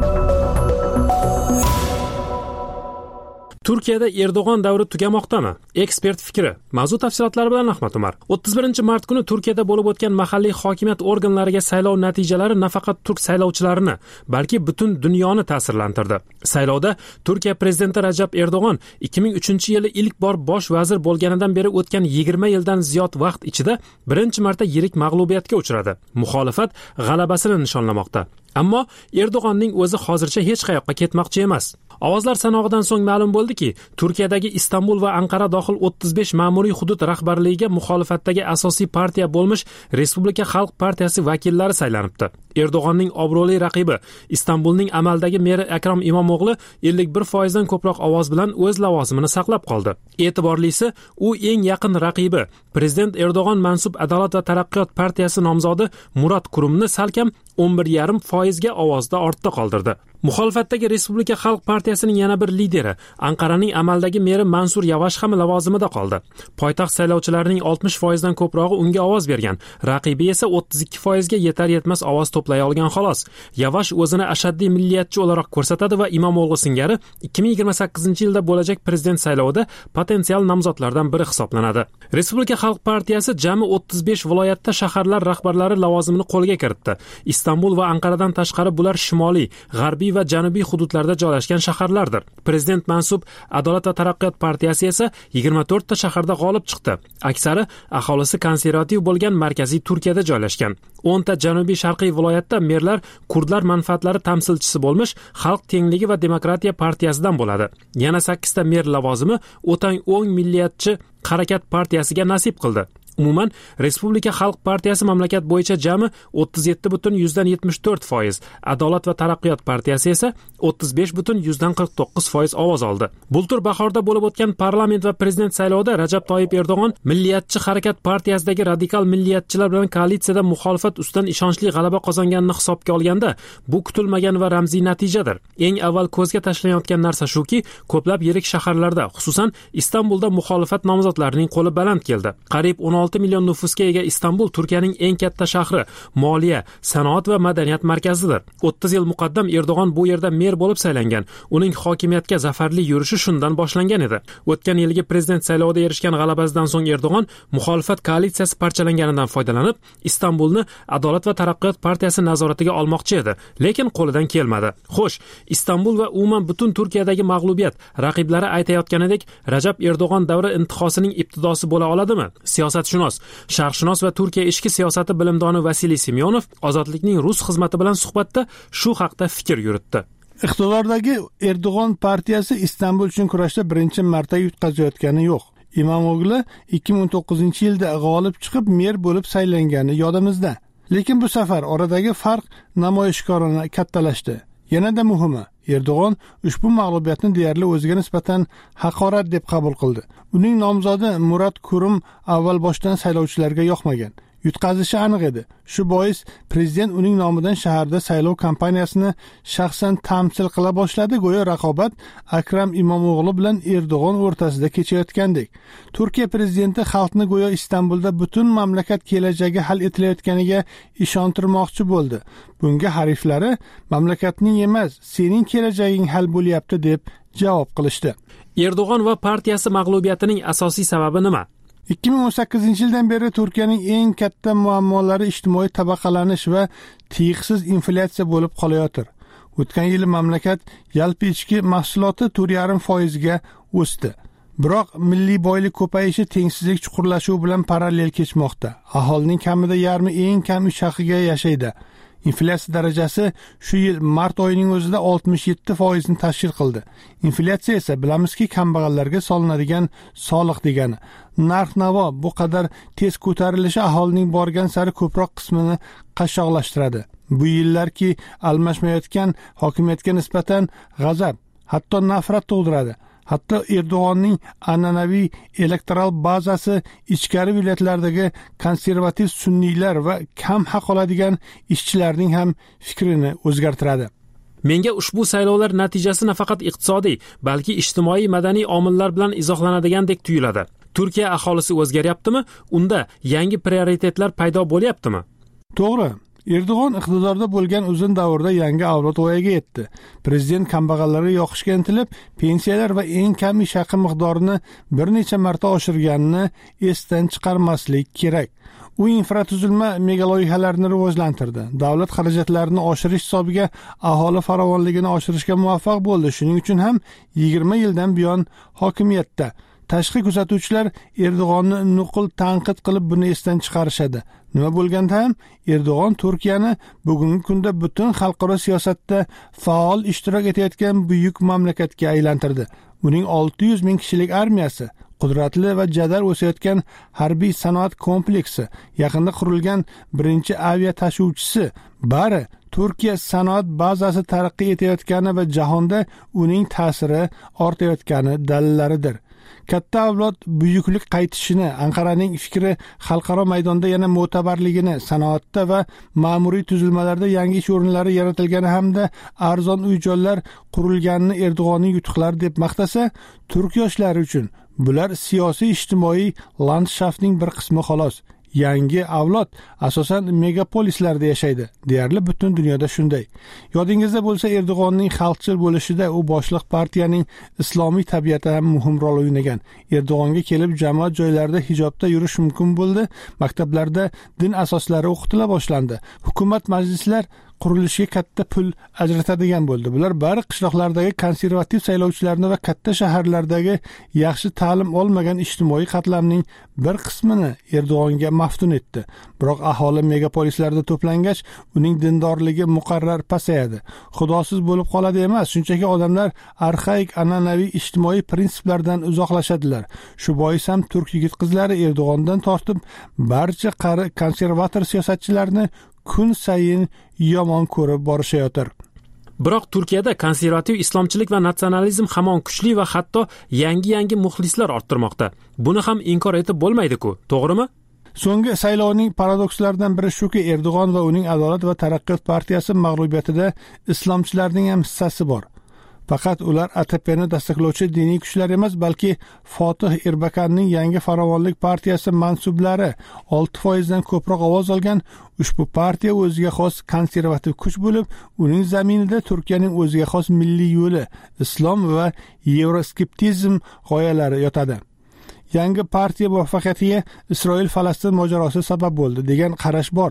Turkiyada Erdo'g'on davri tugamoqdami? Ekspert fikri. Mavzu tafsilotlari bilan Ahmad Umar. o'ttiz birinchi mart kuni Turkiyada bo'lib o'tgan mahalliy hokimiyat organlariga saylov natijalari nafaqat turk saylovchilarini, balki butun dunyoni ta'sirlantirdi. Saylovda Turkiya prezidenti Rajab Erdo'g'on ikki ming uchinchi yili ilk bor bosh vazir bo'lganidan beri o'tgan yigirma yildan ziyod vaqt ichida birinchi marta yirik mag'lubiyatga uchradi. Muxolifat g'alabasini nishonlamoqda. Ammo Erdo'g'onning o'zi hozircha hech qayoqqa ketmoqchi emas. Ovozlar sanog'idan so'ng ma'lum bo'ldiki, Turkiyadagi Istanbul va Anqara dohil o'ttiz besh ma'muriy hudud rahbarligiga muxolifatdagi asosiy partiya bo'lmish Respublika Xalq partiyasi vakillari saylanibdi. Erdo'g'onning obro'li raqibi Istanbulning amaldagi meri Akrom Imomo'g'li ellik bir foiz dan ko'proq ovoz bilan o'z lavozimini saqlab qoldi. E'tiborlisi, u eng yaqin raqibi prezident Erdo'g'on mansub Adolat va taraqqiyot partiyasi nomzodi Murat Kurumni salkam o'n bir yarim foizga ovozda ortda qoldirdi. Muxolifatdagi Respublika Xalq partiyasining yana bir lideri Anqaraning amaldagi meri Mansur Yavash ham lavozimida qoldi. Poytaxt saylovchilarining oltmish foiz dan ko'prog'i unga ovoz bergan. Raqibi esa o'ttiz ikki foizga yetar yetmas ovoz to'play olgan xolos. Yavash o'zini ashaddiy milliyatchi o'laroq ko'rsatadi va Imomo'g'li singari ikki ming yigirma sakkizinchi yilda bo'lajak prezident saylovida potensial nomzodlardan biri hisoblanadi. Respublika Xalq partiyasi jami o'ttiz besh viloyatda shaharlar rahbarlari lavozimini qo'lga kiritdi. Istanbul va Anqaradan tashqari bular shimoliy, g'arbiy va janubiy hududlarda joylashgan shaharlardir. Prezident mansub Adolat va taraqqiyot partiyasi esa yigirma to'rtta shaharda g'olib chiqdi. Aksari aholisi konservativ bo'lgan markaziy Turkiyada joylashgan. o'nta janubiy sharqiy viloyatda merlar kurdlar manfaatlari tamsilchisi bo'lmish Xalq tengligi va demokratiya partiyasidan bo'ladi. Yana sakkizta mer lavozimi o'tang o'ng milliyatchi harakat partiyasiga nasib qildi. Umuman, Respublika Xalq partiyasi mamlakat bo'yicha jami o'ttiz yetti butun yuzdan yetmish to'rt foiz, Adolat va taraqqiyot partiyasi esa o'ttiz besh butun yuzdan qirq to'qqiz foiz ovoz oldi. Bultur bahorda bo'lib o'tgan parlament va prezident saylovida Rajab Toyib Erdo'g'on Milliyatchi harakat partiyasidagi radikal milliyatchilar bilan koalitsiyada muxolifat ustidan ishonchli g'alaba qozonganini hisobga olganda, bu kutilmagan va ramziy natijadir. Eng avval ko'zga tashlanayotgan narsa shuki, ko'plab yirik shaharlarda, xususan Istanbulda muxolifat nomzodlarining qo'li baland keldi. Qariyb o'n olti million nufusga ega Istanbul Turkiyaning eng katta shahri, moliya, sanoat va madaniyat markazidir. o'ttiz yil muqaddam Erdo'g'on bu yerda mer bo'lib saylangan. Uning hokimiyatga zafarli yurishi shundan boshlangan edi. O'tgan yilgi prezident saylovida erishgan g'alabasidan so'ng Erdo'g'on muxolifat koalitsiyasi parchalanganidan foydalanib, Istanbulni Adolat va taraqqiyot partiyasi nazoratiga olmoqchi edi, lekin qo'lidan kelmadi. Xo'sh, Istanbul va umuman butun Turkiyadagi mag'lubiyat raqiblari aytayotganidek Rajab Erdo'g'on davri intihosining ibtidosi bo'la oladimi? Siyosat huquqshunos, sharqshunos va Turkiya ichki siyosati bilimdoni Vasiliy Semyonov Ozodlikning rus xizmati bilan suhbatda shu haqda fikr yuritdi. Iqtidordagi Erdo'g'on partiyasi Istanbul uchun kurashda birinchi marta yutqazayotgani yo'q. İmamoğlu ikki ming o'n to'qqizinchi yilda g'olib chiqib mer bo'lib saylangani yodimizda. Lekin bu safar oradagi farq namoyishkorona kattalashdi. Yanada muhimi, Erdo'g'on ushbu mag'lubiyatni deyarli o'ziga nisbatan haqorat deb qabul qildi. Uning nomzodi Murat Kurum avval boshdan saylovchilarga yoqmagan. Yutqazishi aniq edi. Shu bois prezident uning nomidan shaharda saylov kampaniyasini shaxsan tamsil qila boshladi. Go'yo raqobat Akram İmamoğlu bilan Erdo'g'on o'rtasida kechayotgandek. Turkiya prezidenti xalqni go'yo Istanbulda butun mamlakat kelajagi hal etilayotganiga ishontirmoqchi bo'ldi. Bunga hariflari mamlakatning emas, sening kelajaging hal bo'lyapti deb javob qilishdi. Erdo'g'on va partiyasi mag'lubiyatining asosiy sababi nima? ikki ming o'n sakkizinchi yildan beri Turkiyaning eng katta muammolari ijtimoiy tabaqalanish va tiyiqsiz inflyatsiya bo'lib qolayotir. O'tgan yil mamlakat yalpi ichki mahsuloti to'rt yarim foiz ga o'sdi. Biroq milliy boylik ko'payishi tengsizlik chuqurlashuvi bilan parallel kechmoqda. Aholining kamida yarmi eng kam ish haqiga yashaydi. Inflyatsiya darajasi shu yil mart oyining o'zida oltmish yetti foiz ni tashkil qildi. Inflyatsiya esa bilamizki kambag'allarga solinadigan soliq degani. Narx-navo bu qadar tez ko'tarilishi aholining borgan sari ko'proq qismini qashshoqlashtiradi. Bu yillarki almashmayotgan hokimiyatga nisbatan g'azab, hatto nafrat tug'diradi. Hatto Erdo'g'onning an'anaviy elektoral bazasi ichkari viloyatlardagi konservativ sunniylar va kam haq oladigan ishchilarning ham fikrini o'zgartiradi. Menga ushbu saylovlar natijasi nafaqat iqtisodiy, balki ijtimoiy madaniy omillar bilan izohlanadigan-dek tuyuladi. Turkiya aholisi o'zgaryaptimi? Unda yangi prioritetlar paydo bo'lyaptimi? To'g'ri. Erdo'g'on iqtidorda bo'lgan uzun davrda yangi avlod voyaga yetdi. Prezident kambag'allarga yoqishga intilib, pensiyalar va eng kam ish haqi miqdorini bir necha marta oshirganini esdan chiqarmaslik kerak. U infratuzilma megaloyihalarni rivojlantirdi. Davlat xarajatlarini oshirish hisobiga aholi farovonligini oshirishga muvaffaq bo'ldi. Shuning uchun ham yigirma yildan buyon hokimiyatda. Tashqi kuzatuvchilar Erdo'g'onni nuqul tanqid qilib buni esdan chiqarishadi. Nima bo'lganda ham Erdo'g'on Turkiyani bugungi kunda butun xalqaro siyosatda faol ishtirok etayotgan buyuk mamlakatga aylantirdi. Uning olti yuz ming kishilik armiyasi, qudratli va jadal o'sayotgan harbiy sanoat kompleksi, yaqinda qurilgan birinchi avia tashuvchisi bari Turkiya sanoat bazasi taraqqiy etayotgani va jahonda uning ta'siri ortayotgani dalillaridir. Katta avlod buyuklik qaytishini, Anqaraning fikri xalqaro maydonda yana mo'tabarligini, sanoatda va ma'muriy tuzilmalarda yangi ish o'rinlari yaratilgani hamda arzon uy-joylar qurilganini Erdo'g'onning yutuqlari deb maqtasa, turk yoshlari uchun bular siyosiy ijtimoiy landshaftning bir qismi xolos. Yangi avlod asosan megapolislarda yashaydi. Deyarli butun dunyoda shunday. Yodingizda bo'lsa, Erdo'g'onning xalqchil bo'lishida u boshliq partiyaning islomiy tabiati ham muhim rol o'ynagan. Erdo'g'onga kelib jamoat joylarida hijobda yurish mumkin bo'ldi. Maktablarda din asoslari o'qitila boshlandi. Hukumat majlislar qurilishiga katta pul ajratadigan bo'ldi. Bular bari qishloqlardagi konservativ saylovchilarni va katta shaharlardagi yaxshi ta'lim olmagan ijtimoiy qatlamning bir qismini Erdo'g'onga maftun etdi. Biroq aholi megapolislarda to'plangach, uning dindorligi muqarrar pasayadi. Xudosiz bo'lib qoladi emas, shunchaki odamlar arxaik an'anaviy ijtimoiy prinsiplardan uzoqlashadilar. Shu bois ham turk yigit-qizlari Erdo'g'ondan tortib barcha qari konservator siyosatchilarni kun sayin yomon ko'rib borishayotir. Biroq Turkiyada konservativ islomchilik va natsionalizm hamon kuchli va hatto yangi-yangi muxlislar orttirmoqda. Buni ham inkor etib bo'lmaydi-ku, to'g'rimi? So'nggi saylovning paradokslaridan biri shuki, Erdo'g'on va uning Adolat va taraqqiyot partiyasi mag'lubiyatida islomchilarning ham hissasi bor. Faqat ular A T P'ni dastaklovchi diniy kuchlar emas, balki Fotih Erbakanning yangi farovonlik partiyasi mansublari olti foiz dan ko'proq ovoz olgan. Ushbu partiya o'ziga xos konservativ kuch bo'lib, uning zaminida Turkiyaning o'ziga xos milliy yo'li, islom va yevroskeptizm g'oyalari yotadi. Yangi partiya muvaffaqiyatiga Isroil-Falastin mojarosi sabab bo'ldi degan qarash bor.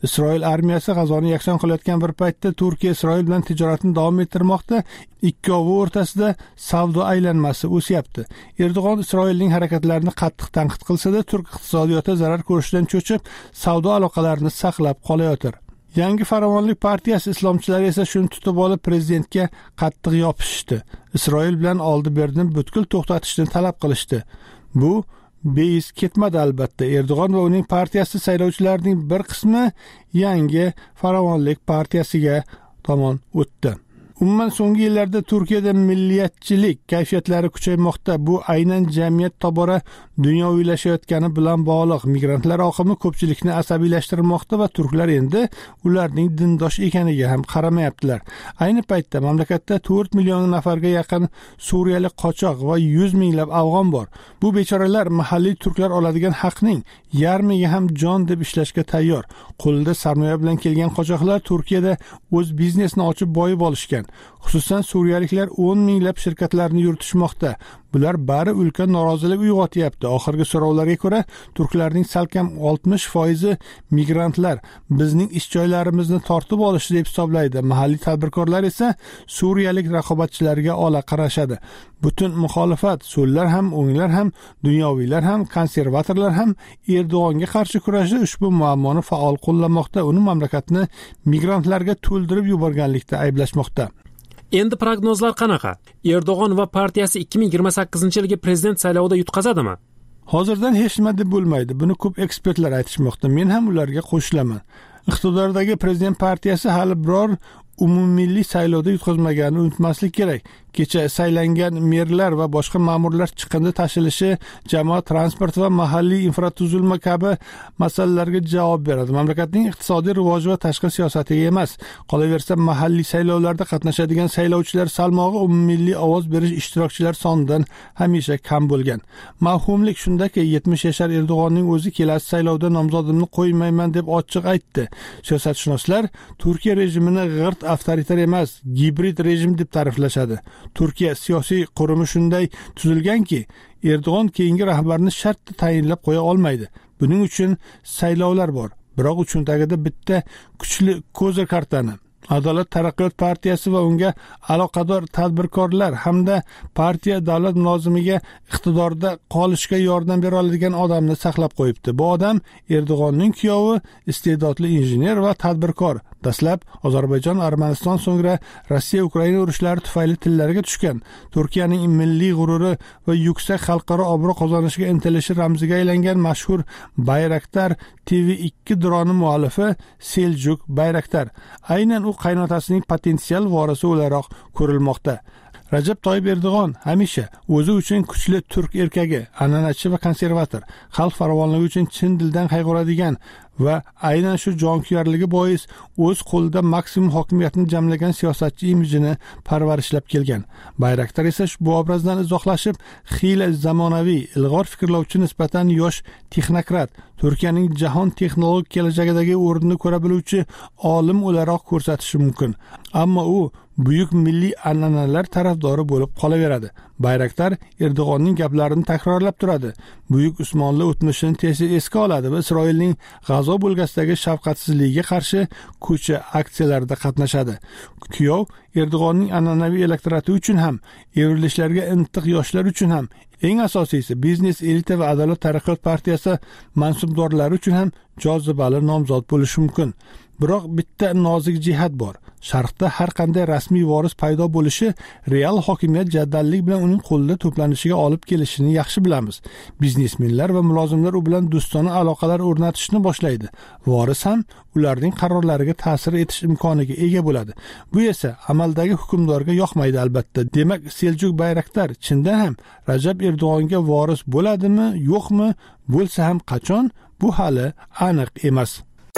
Isroil armiyasi G'azoni yakson qilayotgan bir paytda Turkiya Isroil bilan tijoratni davom ettirmoqda. Ikkovi o'rtasida savdo aylanmasi o'syapti. Erdo'g'on Isroilning harakatlarini qattiq tanqid qilsa-da, turk iqtisodiyoti zarar ko'rishdan cho'chib, savdo aloqalarini saqlab qolayotir. Yangi farovonlik partiyasi islomchilari esa shuni tutib olib prezidentga qattiq yopishishdi. Isroil bilan oldi-berni butkul to'xtatishni talab qilishdi. Bu beis ketmadi albatta. Erdo'g'on va uning partiyasi saylovchilarining bir qismi yangi farovonlik partiyasiga tomon o'tdi. Umuman so'nggi yillarda Turkiyada milliyatchilik kayfiyatlari kuchaymoqda. Bu aynan jamiyat tobora dunyoviylashayotgani bilan bog'liq. Migrantlar oqimi ko'pchilikni asabiylashtirmoqda va turklar endi ularning dindosh ekaniga ham qaramayaptilar. Ayni paytda mamlakatda to'rt million nafarga yaqin suriyalik qochoq va yuz minglab afg'on bor. Bu bechoralar mahalliy turklar oladigan haqning yarmiga ham jon deb ishlashga tayyor. Qo'lida sarmoya bilan kelgan qochoqlar Turkiyada o'z biznesini ochib boyib olishgan. Xususan suriyaliklar o'n minglab shirkatlarni yuritishmoqda. Bular bari ulkan norozilik uyg'otyapti. Oxirgi so'rovlarga ko'ra, turklarning salkam oltmish foizi migrantlar bizning ish joylarimizni tortib olishdi deb hisoblaydi. Mahalliy tadbirkorlar esa suriyalik raqobatchilarga ola qarashadi. Butun muxolifat, so'llar ham, o'nglar ham, dunyoviylar ham, konservatorlar ham Erdo'g'onga qarshi kurashda ushbu muammoni faol qo'llamoqda. Uni mamlakatni migrantlarga to'ldirib yuborganlikda ayblashmoqda. Endi prognozlar qanaqa? Erdo'g'on va partiyasi ikki ming yigirma sakkizinchi yilgi prezident saylovida yutqazadimi? Hozirdan hech nima deb bo'lmaydi. Buni ko'p ekspertlar aytishmoqda. Men ham ularga qo'shilaman. Iqtidordagi prezident partiyasi hali biror umummilliy saylovda yutqazmaganini unutmaslik kerak. Kecha saylangan merlar va boshqa ma'murlar chiqindi tashilishi, jamoat transport va mahalliy infratuzilma kabi masalalarga javob beradi. Mamlakatning iqtisodiy rivoji va tashqi siyosatiga emas. Qolaversa, mahalliy saylovlarda qatnashadigan saylovchilar salmog'i umummilliy ovoz berish ishtirokchilar sonidan hamisha kam bo'lgan. Mavhumlik shundaki, yetmish yashar Erdo'g'onning o'zi kelasi saylovda nomzodimni qo'ymayman deb ochiq aytdi. Siyosatshunoslar Turkiya rejimini g'irt avtoritar emas, gibrid rejim deb ta'riflashadi. Turkiya siyosiy qurumi shunday tuzilganki, Erdo'g'on keyingi rahbarni shartda tayinlab qo'ya olmaydi. Buning uchun saylovlar bor. Biroq uchun tagida bitta kuchli ko'zir kartani Adolat taraqqiyot partiyasi va unga aloqador tadbirkorlar hamda partiya davlat mulozimiga iqtidorda qolishga yordam bera oladigan odamni saqlab qo'yibdi. Bu odam Erdo'g'onning kuyovi, iste'dodli injener va tadbirkor. Dastlab Ozarbayjon, Armaniston, so'ngra Rossiya Ukraina urushlari tufayli tillariga tushgan. Turkiyaning milliy g'ururi va yuksak xalqaro obro' qozonishiga intilishi ramziga aylangan mashhur Bayraktar T V ikki droni muallifi Seljuk Bayraktar aynan u qaynotasining potensial vorisi o'laroq ko'rilmoqda. Rajab Toyyib Erdo'g'on hamisha o'zi uchun kuchli turk erkagi, an'anachi va konservator, xalq farovonligi uchun chin dildan qayg'uradigan va aynan shu jonkuyarligi bois o'z qo'lida maksimum hokimiyatni jamlagan siyosatchi imijini parvarishlab kelgan. Bayraktar esa bu obrazdan izohlashib, xiyla zamonaviy, ilg'or fikrlovchi nisbatan yosh texnokrat, Turkiyaning jahon texnologik kelajagidagi o'rnini ko'ra biluvchi olim o'laroq ko'rsatishi mumkin. Ammo u buyuk milliy an'analar tarafdori bo'lib qolaveradi. Bayraktar Erdo'g'onning gaplarini takrorlab turadi. Buyuk Usmonli o'tmishini tez esga oladi va Isroilning G'azo bo'lgasidagi shafqatsizligiga qarshi ko'cha aksiyalarida qatnashadi. Kuyov Erdo'g'onning an'anaviy elektorati uchun ham, evrilishlarga intiq yoshlar uchun ham, eng asosiysi biznes elita va Adolat taraqqiyot partiyasi mansubdorlari uchun ham jozibali nomzod bo'lishi mumkin. Biroq bitta nozik jihat bor. Sharqda har qanday rasmiy voris paydo bo'lishi real hokimiyat jaddallik bilan uning qo'lida to'planishiga olib kelishini yaxshi bilamiz. Biznesmenlar va mulozimlar u bilan do'stona aloqalar o'rnatishni boshlaydi. Voris ham ularning qarorlariga ta'sir etish imkoniga ega bo'ladi. Bu esa amaldagi hukmdorga yoqmaydi albatta. Demak, Seljuk Bayraktar chindan ham Rajab Erdo'g'onga voris bo'ladimi, yo'qmi? Bo'lsa ham qachon? Bu hali aniq emas.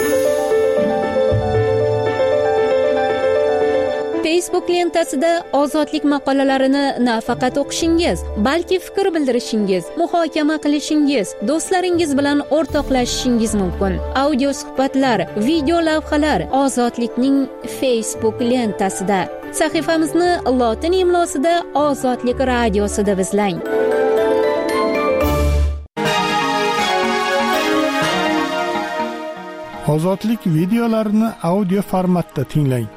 Facebook lentasida ozodlik maqolalarini nafaqat o'qishingiz, balki fikr bildirishingiz, muhokama qilishingiz, do'stlaringiz bilan o'rtoqlashishingiz mumkin. Audio suhbatlar, video lavhalar Ozodlikning Facebook lentasida. Sahifamizni lotin imlosida Ozodlik radiosida izlang. Ozodlik videolarini audio formatda tinglang.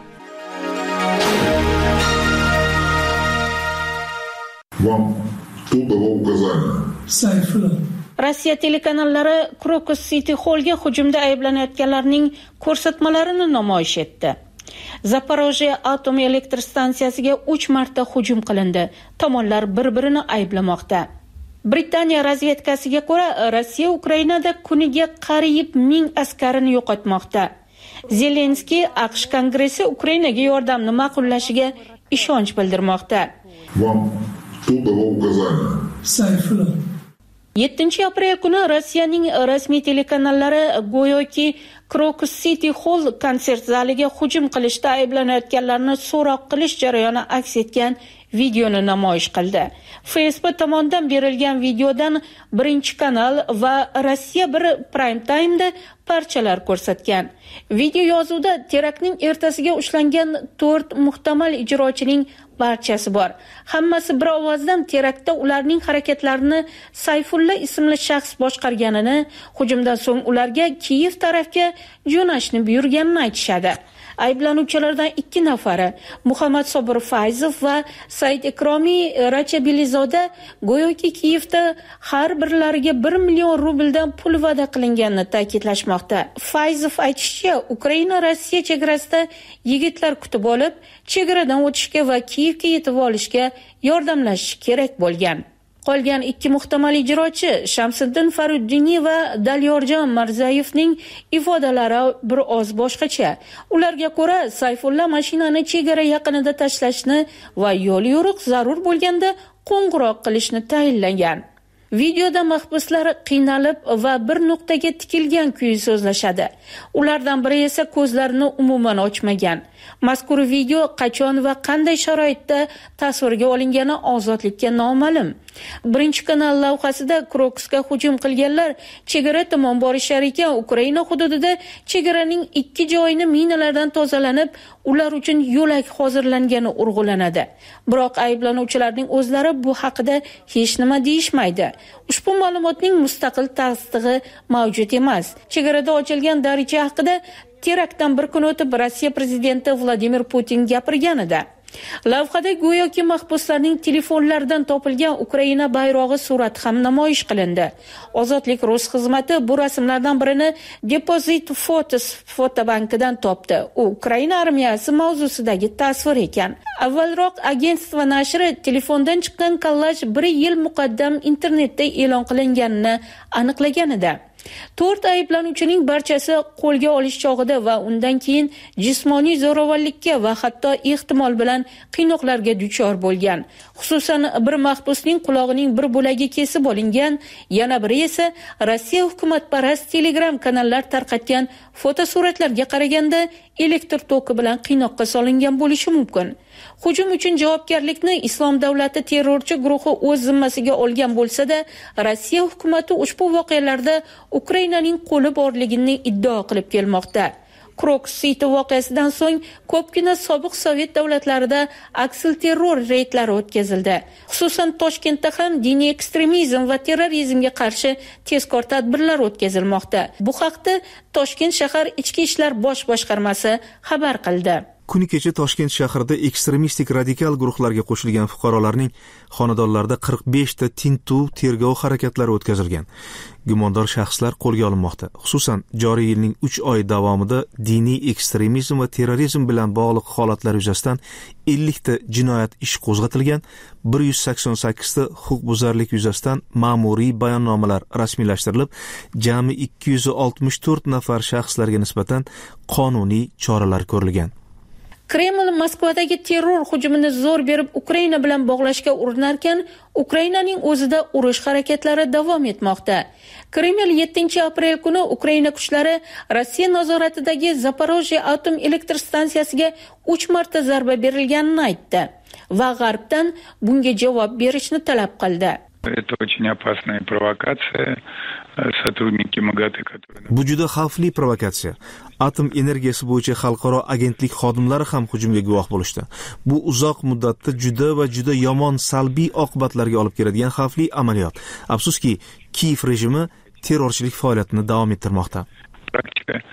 Вам кто давал указания? Sayfullo. Rossiya telekanallari Crocus City Hallga hujumda ayblanayotganlarning ko'rsatmalarini namoyish etdi. Zaporojye atom elektr stansiyasiga uch marta hujum qilindi. Tomonlar bir-birini ayblamoqda. Britaniya razvedkasiga ko'ra, Rossiya Ukrainada kuniga qariyb ming askarini yo'qotmoqda. Zelenskiy AQSh Kongressi Ukrainaga yordamni ma'qullashiga ishonch bildirmoqda. Вам кто давал указания? Sayfullo. yettinchi aprel kuni Rossiyaning rasmiy telekanallari go'yoki Crocus City Hall konsert zaliga hujum qilishda ayblanayotganlarni so'roq qilish jarayoni aks etgan videoni namoyish qildi. Facebook tomonidan berilgan videodan Birinchi kanal va Rossiya bir Prime Time'da parchalar ko'rsatgan. Video yozuvda teraktning ertasiga ushlangan to'rt muhtamal ijrochining barchasi bor. Hammasi bir ovozdan teraktda ularning harakatlarini Sayfulla ismli shaxs boshqarganini, hujumdan so'ng ularga Kiyev tarafga jo'nashni buyurganini aytishadi. Ayblanuvchilardan ikki nafari Muhammad Sobir Fayzov va Said Ikromiy Rachabilizoda go'yoki Kiyevda har birlariga bir million rubldan pul va'da qilinganini ta'kidlashmoqda. Fayzov aytishicha, Ukraina Rossiya chegarasida yigitlar kutib olib, chegaradan o'tishga va Kiyevga yetib olishga yordamlashishi kerak bo'lgan. Qolgan ikki muhtamal ijrochi Shamsiddin Faruddiniy va Dalyorjon Mirzayevning ifodalari bir oz boshqacha. Ularga ko'ra, Sayfulla mashinani chegara yaqinida tashlashni va yo'l yo'riq zarur bo'lganda qo'ng'iroq qilishni tayinlagan. Videoda mahbuslar qiynalib va bir nuqtaga tikilgan kuyi so'zlashadi. Ulardan biri esa ko'zlarini umuman ochmagan. Mazkur video qachon va qanday sharoitda tasvirga olingani ozodlikka noma'lum. Birinchi kanal lavhasida Crocusga hujum qilganlar chegara tomon borishar ekan, Ukraina hududida chegaraning ikki joyini minalardan tozalanib, ular uchun yo'lak hozirlangani urg'ulanadi. Biroq ayblanuvchilarning o'zlari bu haqida hech nima deyishmaydi. Ushbu ma'lumotning mustaqil tasdig'i mavjud emas. Chegarada ochilgan daricha haqida teraktdan bir kun o'tib Rossiya prezidenti Vladimir Putin gapirganida. Lavhada go'yoki mahbuslarning telefonlaridan topilgan Ukraina bayrog'i surati ham namoyish qilindi. Ozodlik Rus xizmati bu rasmlardan birini Deposit Photos fotobankidan topdi. U Ukraina armiyasi mavzusidagi tasvir ekan. Avvalroq agentство nashri telefondan chiqqan kollaj bir yil muqaddam internetda e'lon qilinganini aniqlagan edi. To'rt ayblanuvchining barchasi qo'lga olish chog'ida va undan keyin jismoniy zo'ravonlikka va hatto ehtimol bilan qiynoqlarga duchor bo'lgan. Xususan, bir mahbusning qulog'ining bir bo'lagi kesib olingan, yana biri esa Rossiya hukumatparast Telegram kanallar tarqatgan fotosuratlarga qaraganda elektr toki bilan qiynoqqa solingan bo'lishi mumkin. Hujum uchun javobgarlikni Islom davlati terrorchi guruhi o'z zimmasiga olgan bo'lsa-da, Rossiya hukumatı ushbu voqealarda Ukrainaning qo'li borligini iddao qilib kelmoqda. Crocus City voqeasidan so'ng ko'pgina sobiq Sovet davlatlarida aksil terror reydlari o'tkazildi. Xususan Toshkentda ham diniy ekstremizm va terrorizmga qarshi tezkor tadbirlar o'tkazilmoqda. Bu haqda Toshkent shahar Ichki ishlar bosh boshqarmasi xabar qildi. Kuni kecha Toshkent shahrida ekstremistik radikal guruhlarga qo'shilgan fuqarolarning xonadonlarida qirq besh ta tintuv tergov harakatlari o'tkazilgan. Gumondor shaxslar qo'lga olinmoqda. Xususan, joriy yilning uch oy davomida diniy ekstremizm va terrorizm bilan bog'liq holatlar yuzasidan ellik ta jinoyat ish qo'zg'atilgan, bir yuz sakson sakkiz ta huquqbuzarlik yuzasidan ma'muriy bayonnomalar rasmiylashtirilib, jami ikki yuz oltmish to'rt nafar shaxslarga nisbatan qonuniy choralar ko'rilgan. Kreml Moskvadagi terror hujumini zo'r berib Ukraina bilan bog'lashga urinarkan, Ukrainaning o'zida urush harakatlari davom etmoqda. Kreml yettinchi aprel kuni Ukraina kuchlari Rossiya nazoratidagi Zaporojye atom elektr stansiyasiga uch marta zarba berilganini aytdi va G'arbdan bunga javob berishni talab qildi. Это очень опасная провокация. Сотрудники МАГАТЭ, которые... Bu juda xavfli provokatsiya. Atom energiyasi bo'yicha xalqaro agentlik xodimlari ham hujumga guvoh bo'lishdi. Bu uzoq muddatda juda va juda yomon salbiy oqibatlarga olib keladigan xavfli amaliyot. Afsuski, Kiyev rejimi terrorchilik faoliyatini davom ettirmoqda. Практика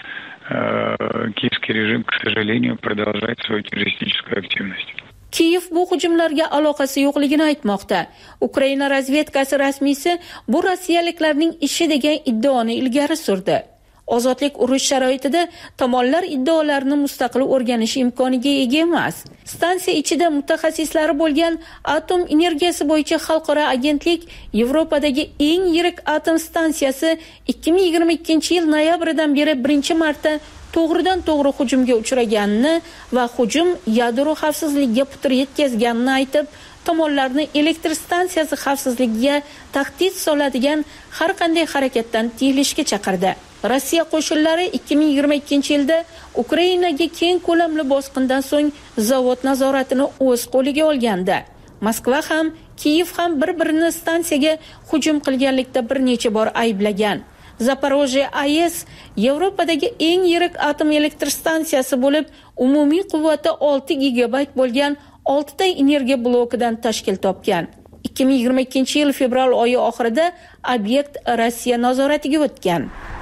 киевский режим, к сожалению, продолжает свою террористическую активность. Kiyev bu hujumlarga aloqasi yo'qligini aytmoqda. Ukraina razvedkasi rasmiysi bu rossiyaliklarning ishi degan iddaoni ilgari surdi. Ozodlik urush sharoitida tomonlar iddaolarini mustaqil o'rganish imkoniga ega emas. Stansiya ichida mutaxassislari bo'lgan atom energiyasi bo'yicha xalqaro agentlik Yevropadagi eng yirik atom stansiyasi ikki ming yigirma ikkinchi yil noyabridan beri birinchi marta to'g'ridan to'g'ri hujumga uchraganini va hujum yadro xavfsizligiga putur yetkazganini aytib, tomonlarni elektr stansiyasi xavfsizligiga tahdid soladigan har qanday harakatdan tiyilishga chaqirdi. Rossiya qo'shinlari ikki ming yigirma ikkinchi yilda Ukrainaga keng ko'lamli bosqindan so'ng zavod nazoratini o'z qo'liga olgandi. Moskva ham, Kiyev ham bir-birini stansiyaga hujum qilganlikda bir necha bor ayblagan. Zaporojye A E S Yevropadagi eng yirik atom elektr stansiyasi bo'lib, umumiy quvvati olti gigabayt bo'lgan oltita energiya blokidan tashkil topgan. ikki ming yigirma ikkinchi yil fevral oyi oxirida obyekt Rossiya nazoratiga o'tgan.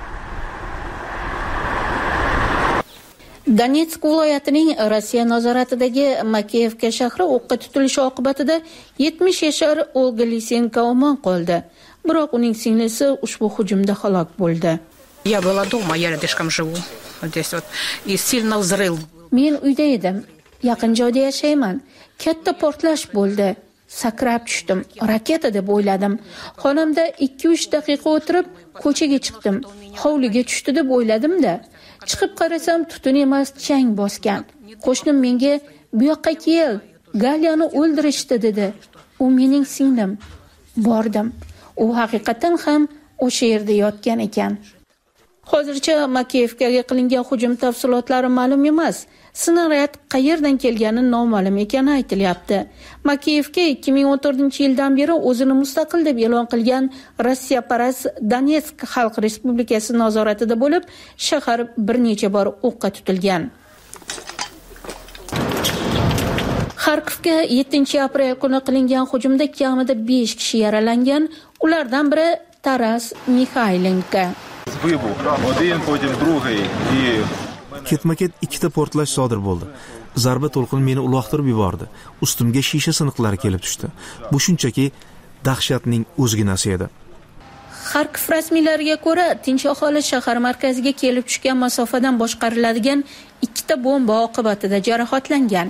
Donetsk viloyatining Rossiya nazoratidagi Makeyevka shahri o'qqa tutilishi oqibatida yetmish yashar Olga Lisenko omon qoldi. Biroq uning singlisi ushbu hujumda halok bo'ldi. Я была дома, я рядышком живу. Здесь вот и сильно взрыв. Men uyda edim. Yaqin joyda yashayman. Katta portlash bo'ldi. Sakrab tushdim. Raketa deb o'yladim. Xonamda ikki uch daqiqa o'tirib, ko'chaga chiqdim. Hovliga tushdi deb o'yladim-da. Chiqib qarasam, tutun emas, chang bosgan. Qo'shnim menga "Bu yoqqa kel, Galyani o'ldirishdi" dedi. U mening singlim. Bordim. U haqiqatan ham o'sha yerda yotgan ekan. Hozircha Makeyevkaga qilingan hujum tafsilotlari ma'lum emas. Snaryad qayerdan kelgani noma'lum ekani aytilyapti. Makeyevka ikki ming o'n to'rtinchi yildan beri o'zini mustaqil deb e'lon qilgan Rossiyaparast Donetsk Xalq Respublikasi nazoratida bo'lib, shahar bir necha bor o'qqa tutilgan. Xarkovga yettinchi aprel kuni qilingan hujumda kamida besh kishi yaralangan, ulardan biri Taras Mikhaylenko. Ketma-ket ikkita portlash sodir bo'ldi. Zarba to'lqini meni uloqtirib yubordi. Ustimga shisha siniqlari kelib tushdi. Bu shunchaki dahshatning o'zginasi edi. Xarkov rasmiylariga ko'ra, tinch aholi shahar markaziga kelib tushgan masofadan boshqariladigan ikkita bomba oqibatida jarohatlangan.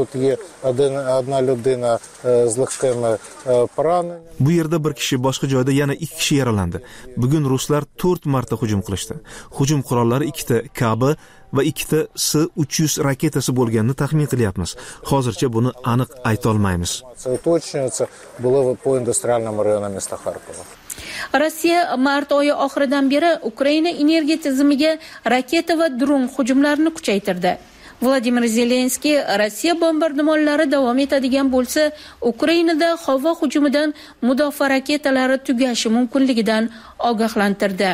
Bu yerda bir kishi, boshqa joyda yana ikki kishi yaralandi. Bugun ruslar to'rt marta hujum qilishdi. Hujum qurollari ikkita K B va ikkita S uch yuz raketasi bo'lganini taxmin qilyapmiz. Hozircha buni aniq ayta olmaymiz. Rossiya mart oyi oxiridan beri Ukraina energiya tizimiga raketa va dron hujumlarini kuchaytirdi. Vladimir Zelenskiy Rossiya bombardimonlari davom etadigan bo'lsa, Ukrainada havo hujumidan mudofaa raketalari tugashi mumkinligidan ogohlantirdi.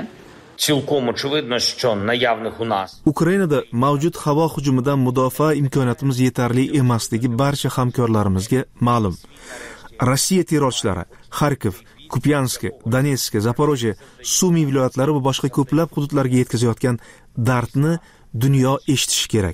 Ukrainada mavjud havo hujumidan mudofaa imkoniyatimiz yetarli emasligi barcha hamkorlarimizga ma'lum. Rossiya terrorchilari Xarkov, Kupyansk, Donetsk, Zaporojye, Sumi viloyatlari va boshqa ko'plab hududlarga yetkazayotgan dardni dunyo eshitishi kerak.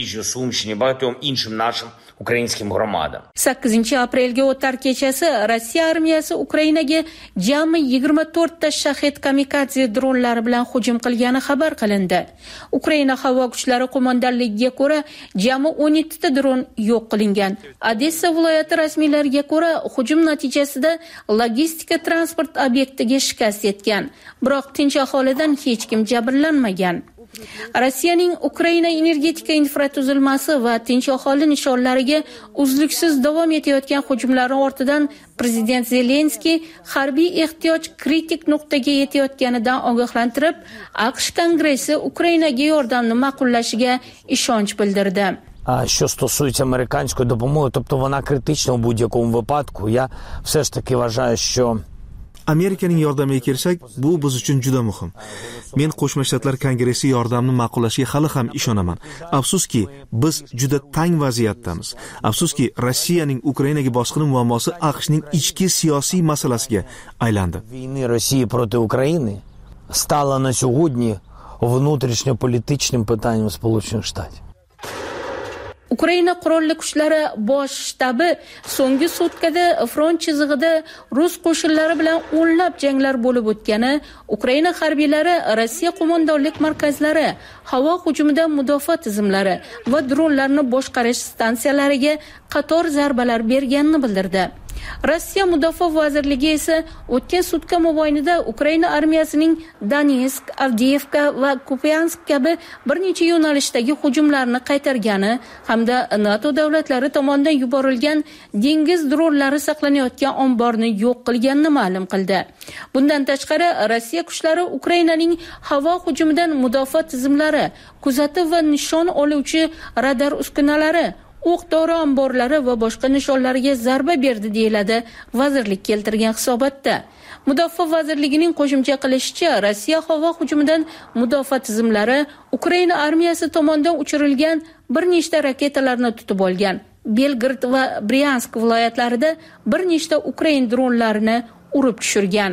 sakkizinchi aprelga o'tar kechasi Rossiya armiyasi Ukrainaga jami yigirma to'rtta Shahed kamikadze dronlari bilan hujum qilgani xabar qilindi. Ukraina havo kuchlari qo'mondonligiga ko'ra, jami o'n yettita dron yo'q qilingan. Odessa viloyati rasmiylariga ko'ra, hujum natijasida logistika transport obyektiga shikast yetgan. Biroq tinch aholidan hech kim jabrlanmagan. Rossiyaning Ukraina energetika infratuzilmasi va tinch aholi nishonlariga uzluksiz davom etayotgan hujumlari ortidan prezident Zelenskiy harbiy ehtiyoj kritik nuqtaga yetayotganidan ogohlantirib, AQSh Kongressi Ukrainaga yordamni ma'qullashiga ishonch bildirdi. А що стосується американської допомоги, тобто вона критична у будь-якому випадку, я все ж таки вважаю, що Amerikaning yordamiga kelsak, bu biz uchun juda muhim. Men Qo'shma Shtatlar Kongressi yordamni ma'qullashiga hali ham ishonaman. Afsuski, biz juda tang vaziyatdamiz. Afsuski, Rossiyaning Ukrainaga bosqini muammosi AQShning ichki siyosiy masalasiga aylandi. Війни Росії проти України стала на сьогодні внутрішньополітичним питанням Сполучених Штатів. Ukraina qurolli kuchlari bosh shtabi so'nggi sutkada front chizig'ida rus qo'shinlari bilan o'nlab janglar bo'lib o'tgani, Ukraina harbiylari Rossiya qo'mondonlik markazlari, havo hujumidan mudofaa tizimlari va dronlarni boshqarish stansiyalariga qator zarbalar berganini bildirdi. Rossiya Mudofaa vazirligi esa o'tgan sutka mobaynida Ukraina armiyasining Donetsk, Avdiivka va Kupiansk kabi bir necha yo'nalishdagi hujumlarni qaytargani hamda NATO davlatlari tomonidan yuborilgan dengiz dronlari saqlanayotgan omborni yo'q qilganini ma'lum qildi. Bundan tashqari, Rossiya kuchlari Ukrainaning havo hujumidan mudofaa tizimlari, kuzatuv va nishon oluvchi radar uskunalari, o'q-dori omborlari va boshqa nishonlarga zarba berdi deyiladi vazirlik keltirgan hisobotda. Mudofaa vazirligining qo'shimcha qilishicha, Rossiya havo hujumidan mudofaa tizimlari Ukraina armiyasi tomonidan uchirilgan bir nechta raketalarni tutib olgan. Belgrad va Bryansk viloyatlarida bir nechta Ukraina dronlarini urib tushirgan.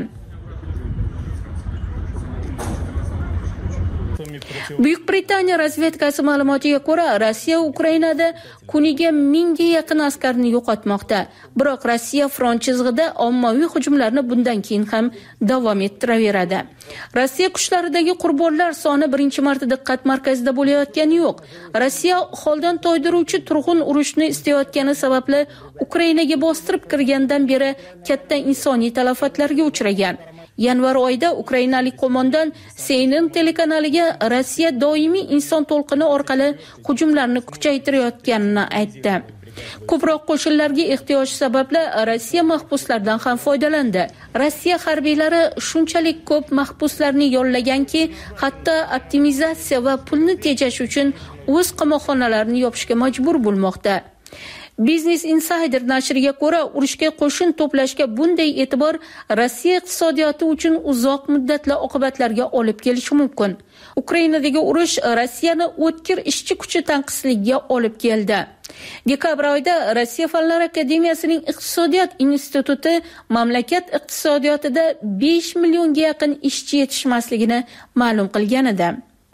Buyuk Britaniya razvedkasi ma'lumotiga ko'ra, Rossiya Ukrainada kuniga mingga yaqin askarni yo'qotmoqda. Biroq Rossiya front chizig'ida ommaviy hujumlarni bundan keyin ham davom ettiraveradi. Rossiya kuchlaridagi qurbonlar soni birinchi marta diqqat markazida bo'layotgani yo'q. Rossiya holdan toydiruvchi turg'un urushni istayotgani sababli Ukrainaga bostirib kirgandan beri katta insoniy talafotlarga uchragan. Yanvar oyida ukrainalik qo'mondon C N N telekanaliga Rossiya doimiy inson to'lqini orqali hujumlarni kuchaytirayotganini aytdi. Ko'proq qo'shinlarga ehtiyoj sababli Rossiya mahbuslardan ham foydalandi. Rossiya harbiylari shunchalik ko'p mahbuslarni yollaganki, hatto optimizatsiya va pulni tejash uchun o'z qamoqxonalarini yopishga majbur bo'lmoqda. Business Insider nashriga ko'ra, urushga qo'shin to'plashga bunday e'tibor Rossiya iqtisodiyoti uchun uzoq muddatli oqibatlarga olib kelishi mumkin. Ukrainadagi urush Rossiyani o'tkir ishchi kuchi tanqisligiga olib keldi. Dekabr oyida Rossiya Fanlar akademiyasining iqtisodiyot instituti mamlakat iqtisodiyotida besh millionga yaqin ishchi yetishmasligini ma'lum qilgan edi.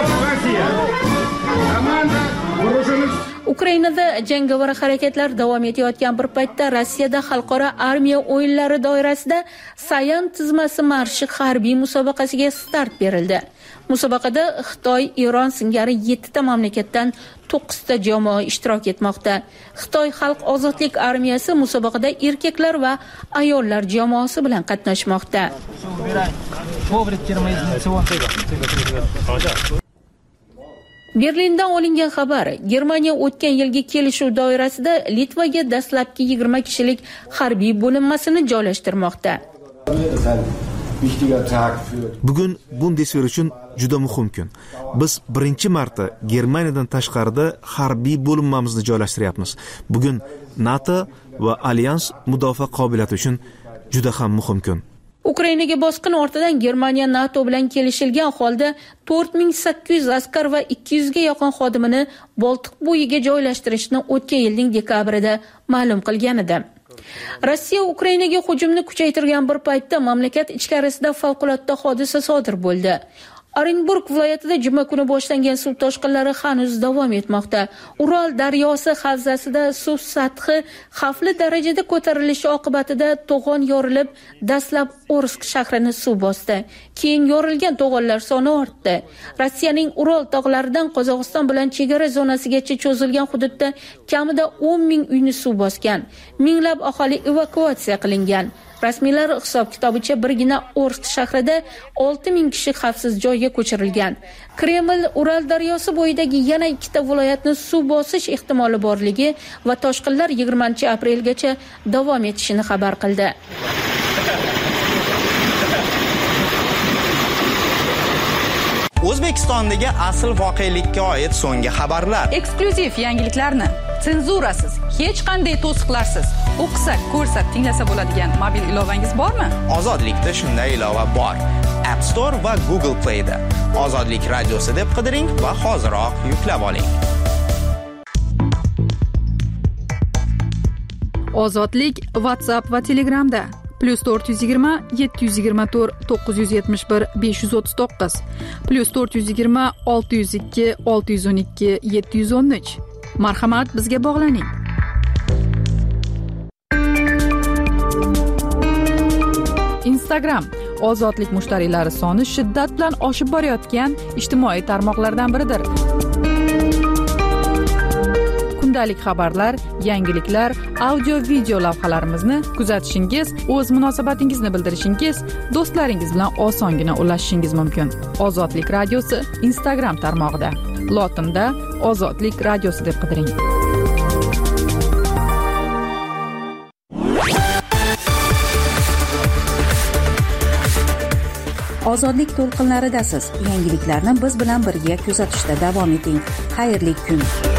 Ukrainada jangovar harakatlar davom etayotgan bir paytda Rossiyada xalqaro armiya o'yinlari doirasida Sayan tizmasi marshi harbiy musobaqasiga start berildi. Musobaqada Xitoy, Eron singari yetti ta mamlakatdan to'qqiz ta jamoa ishtirok etmoqda. Xitoy Xalq ozodlik armiyasi musobaqada erkaklar va ayollar jamoasi bilan qatnashmoqda. Berlindan olingan xabar: Germaniya o'tgan yilgi kelishuv doirasida Litvaga dastlabki yigirma kishilik harbiy bo'linmasini joylashtirmoqda. Bugun Bundeswehr uchun juda muhim kun. Biz birinchi marta Germaniyadan tashqarida harbiy bo'linmamizni joylashtiryapmiz. Bugun NATO va alyans mudofaa qobiliyati uchun juda ham muhim kun. Ukrainaga bosqin ortidan Germaniya NATO bilan kelishilgan holda to'rt ming sakkiz yuz askar va ikki yuz ga yaqin xodimini Boltiq bo'yiga joylashtirishni o'tgan yilning dekabrida ma'lum qilgan edi. Rossiya Ukrainaga hujumni kuchaytirgan bir paytda mamlakat ichkarisida favqulodda hodisa sodir bo'ldi. Orenburg viloyatida juma kuni boshlangan suv toshqinlari hanuz davom etmoqda. Ural daryosi havzasida suv sathi xavfli darajada ko'tarilishi oqibatida to'g'on yorilib, dastlab Orsk shahrini suv bosdi. Keyin yorilgan to'g'onlar soni ortdi. Rossiyaning Ural tog'laridan Qozog'iston bilan chegara zonasigacha cho'zilgan hududda kamida o'n ming uyni suv bosgan. Minglab aholi evakuatsiya qilingan. Rasmiylar hisob-kitobicha birgina Orsk shahrida olti ming kishi xavfsiz joyga ko'chirilgan. Kreml Ural daryosi bo'yidagi yana ikkita viloyatni suv bosish ehtimoli borligi va toshqinlar yigirmanchi aprelgacha davom etishini xabar qildi. O'zbekistondagi asl voqelikka oid so'nggi xabarlar. Eksklyuziv yangiliklarni senzurasiz, hech qanday to'siqlarsiz o'qisa, ko'rsa, tinglasa bo'ladigan mobil ilovangiz bormi? Ozodlikda shunday ilova bor. App Store va Google Play da. Ozodlik radiosi deb qidiring va hoziroq yuklab oling. Ozodlik WhatsApp va Telegramda. plyus to'rt yuz yigirma yetti yuz yigirma to'rt to'qqiz yuz yetmish bir besh yuz o'ttiz to'qqiz plyus to'rt yuz yigirma olti yuz ikki olti yuz o'n ikki yetti yuz o'n uch. Marhamat, bizga bog'laning. Instagram ozodlik mushtariylari soni shiddat bilan oshib borayotgan ijtimoiy tarmoqlardan biridir. Kundalik xabarlar, yangiliklar, audio video lavhalarimizni kuzatishingiz, o'z munosabatingizni bildirishingiz, do'stlaringiz bilan osongina ulashishingiz mumkin. Ozodlik radiosi Instagram tarmog'ida. Lotinda Ozodlik radiosi deb qidiring. Ozodlik to'lqinlaridasiz. Yangiliklarni biz bilan birga kuzatishda davom eting. Xayrli kun.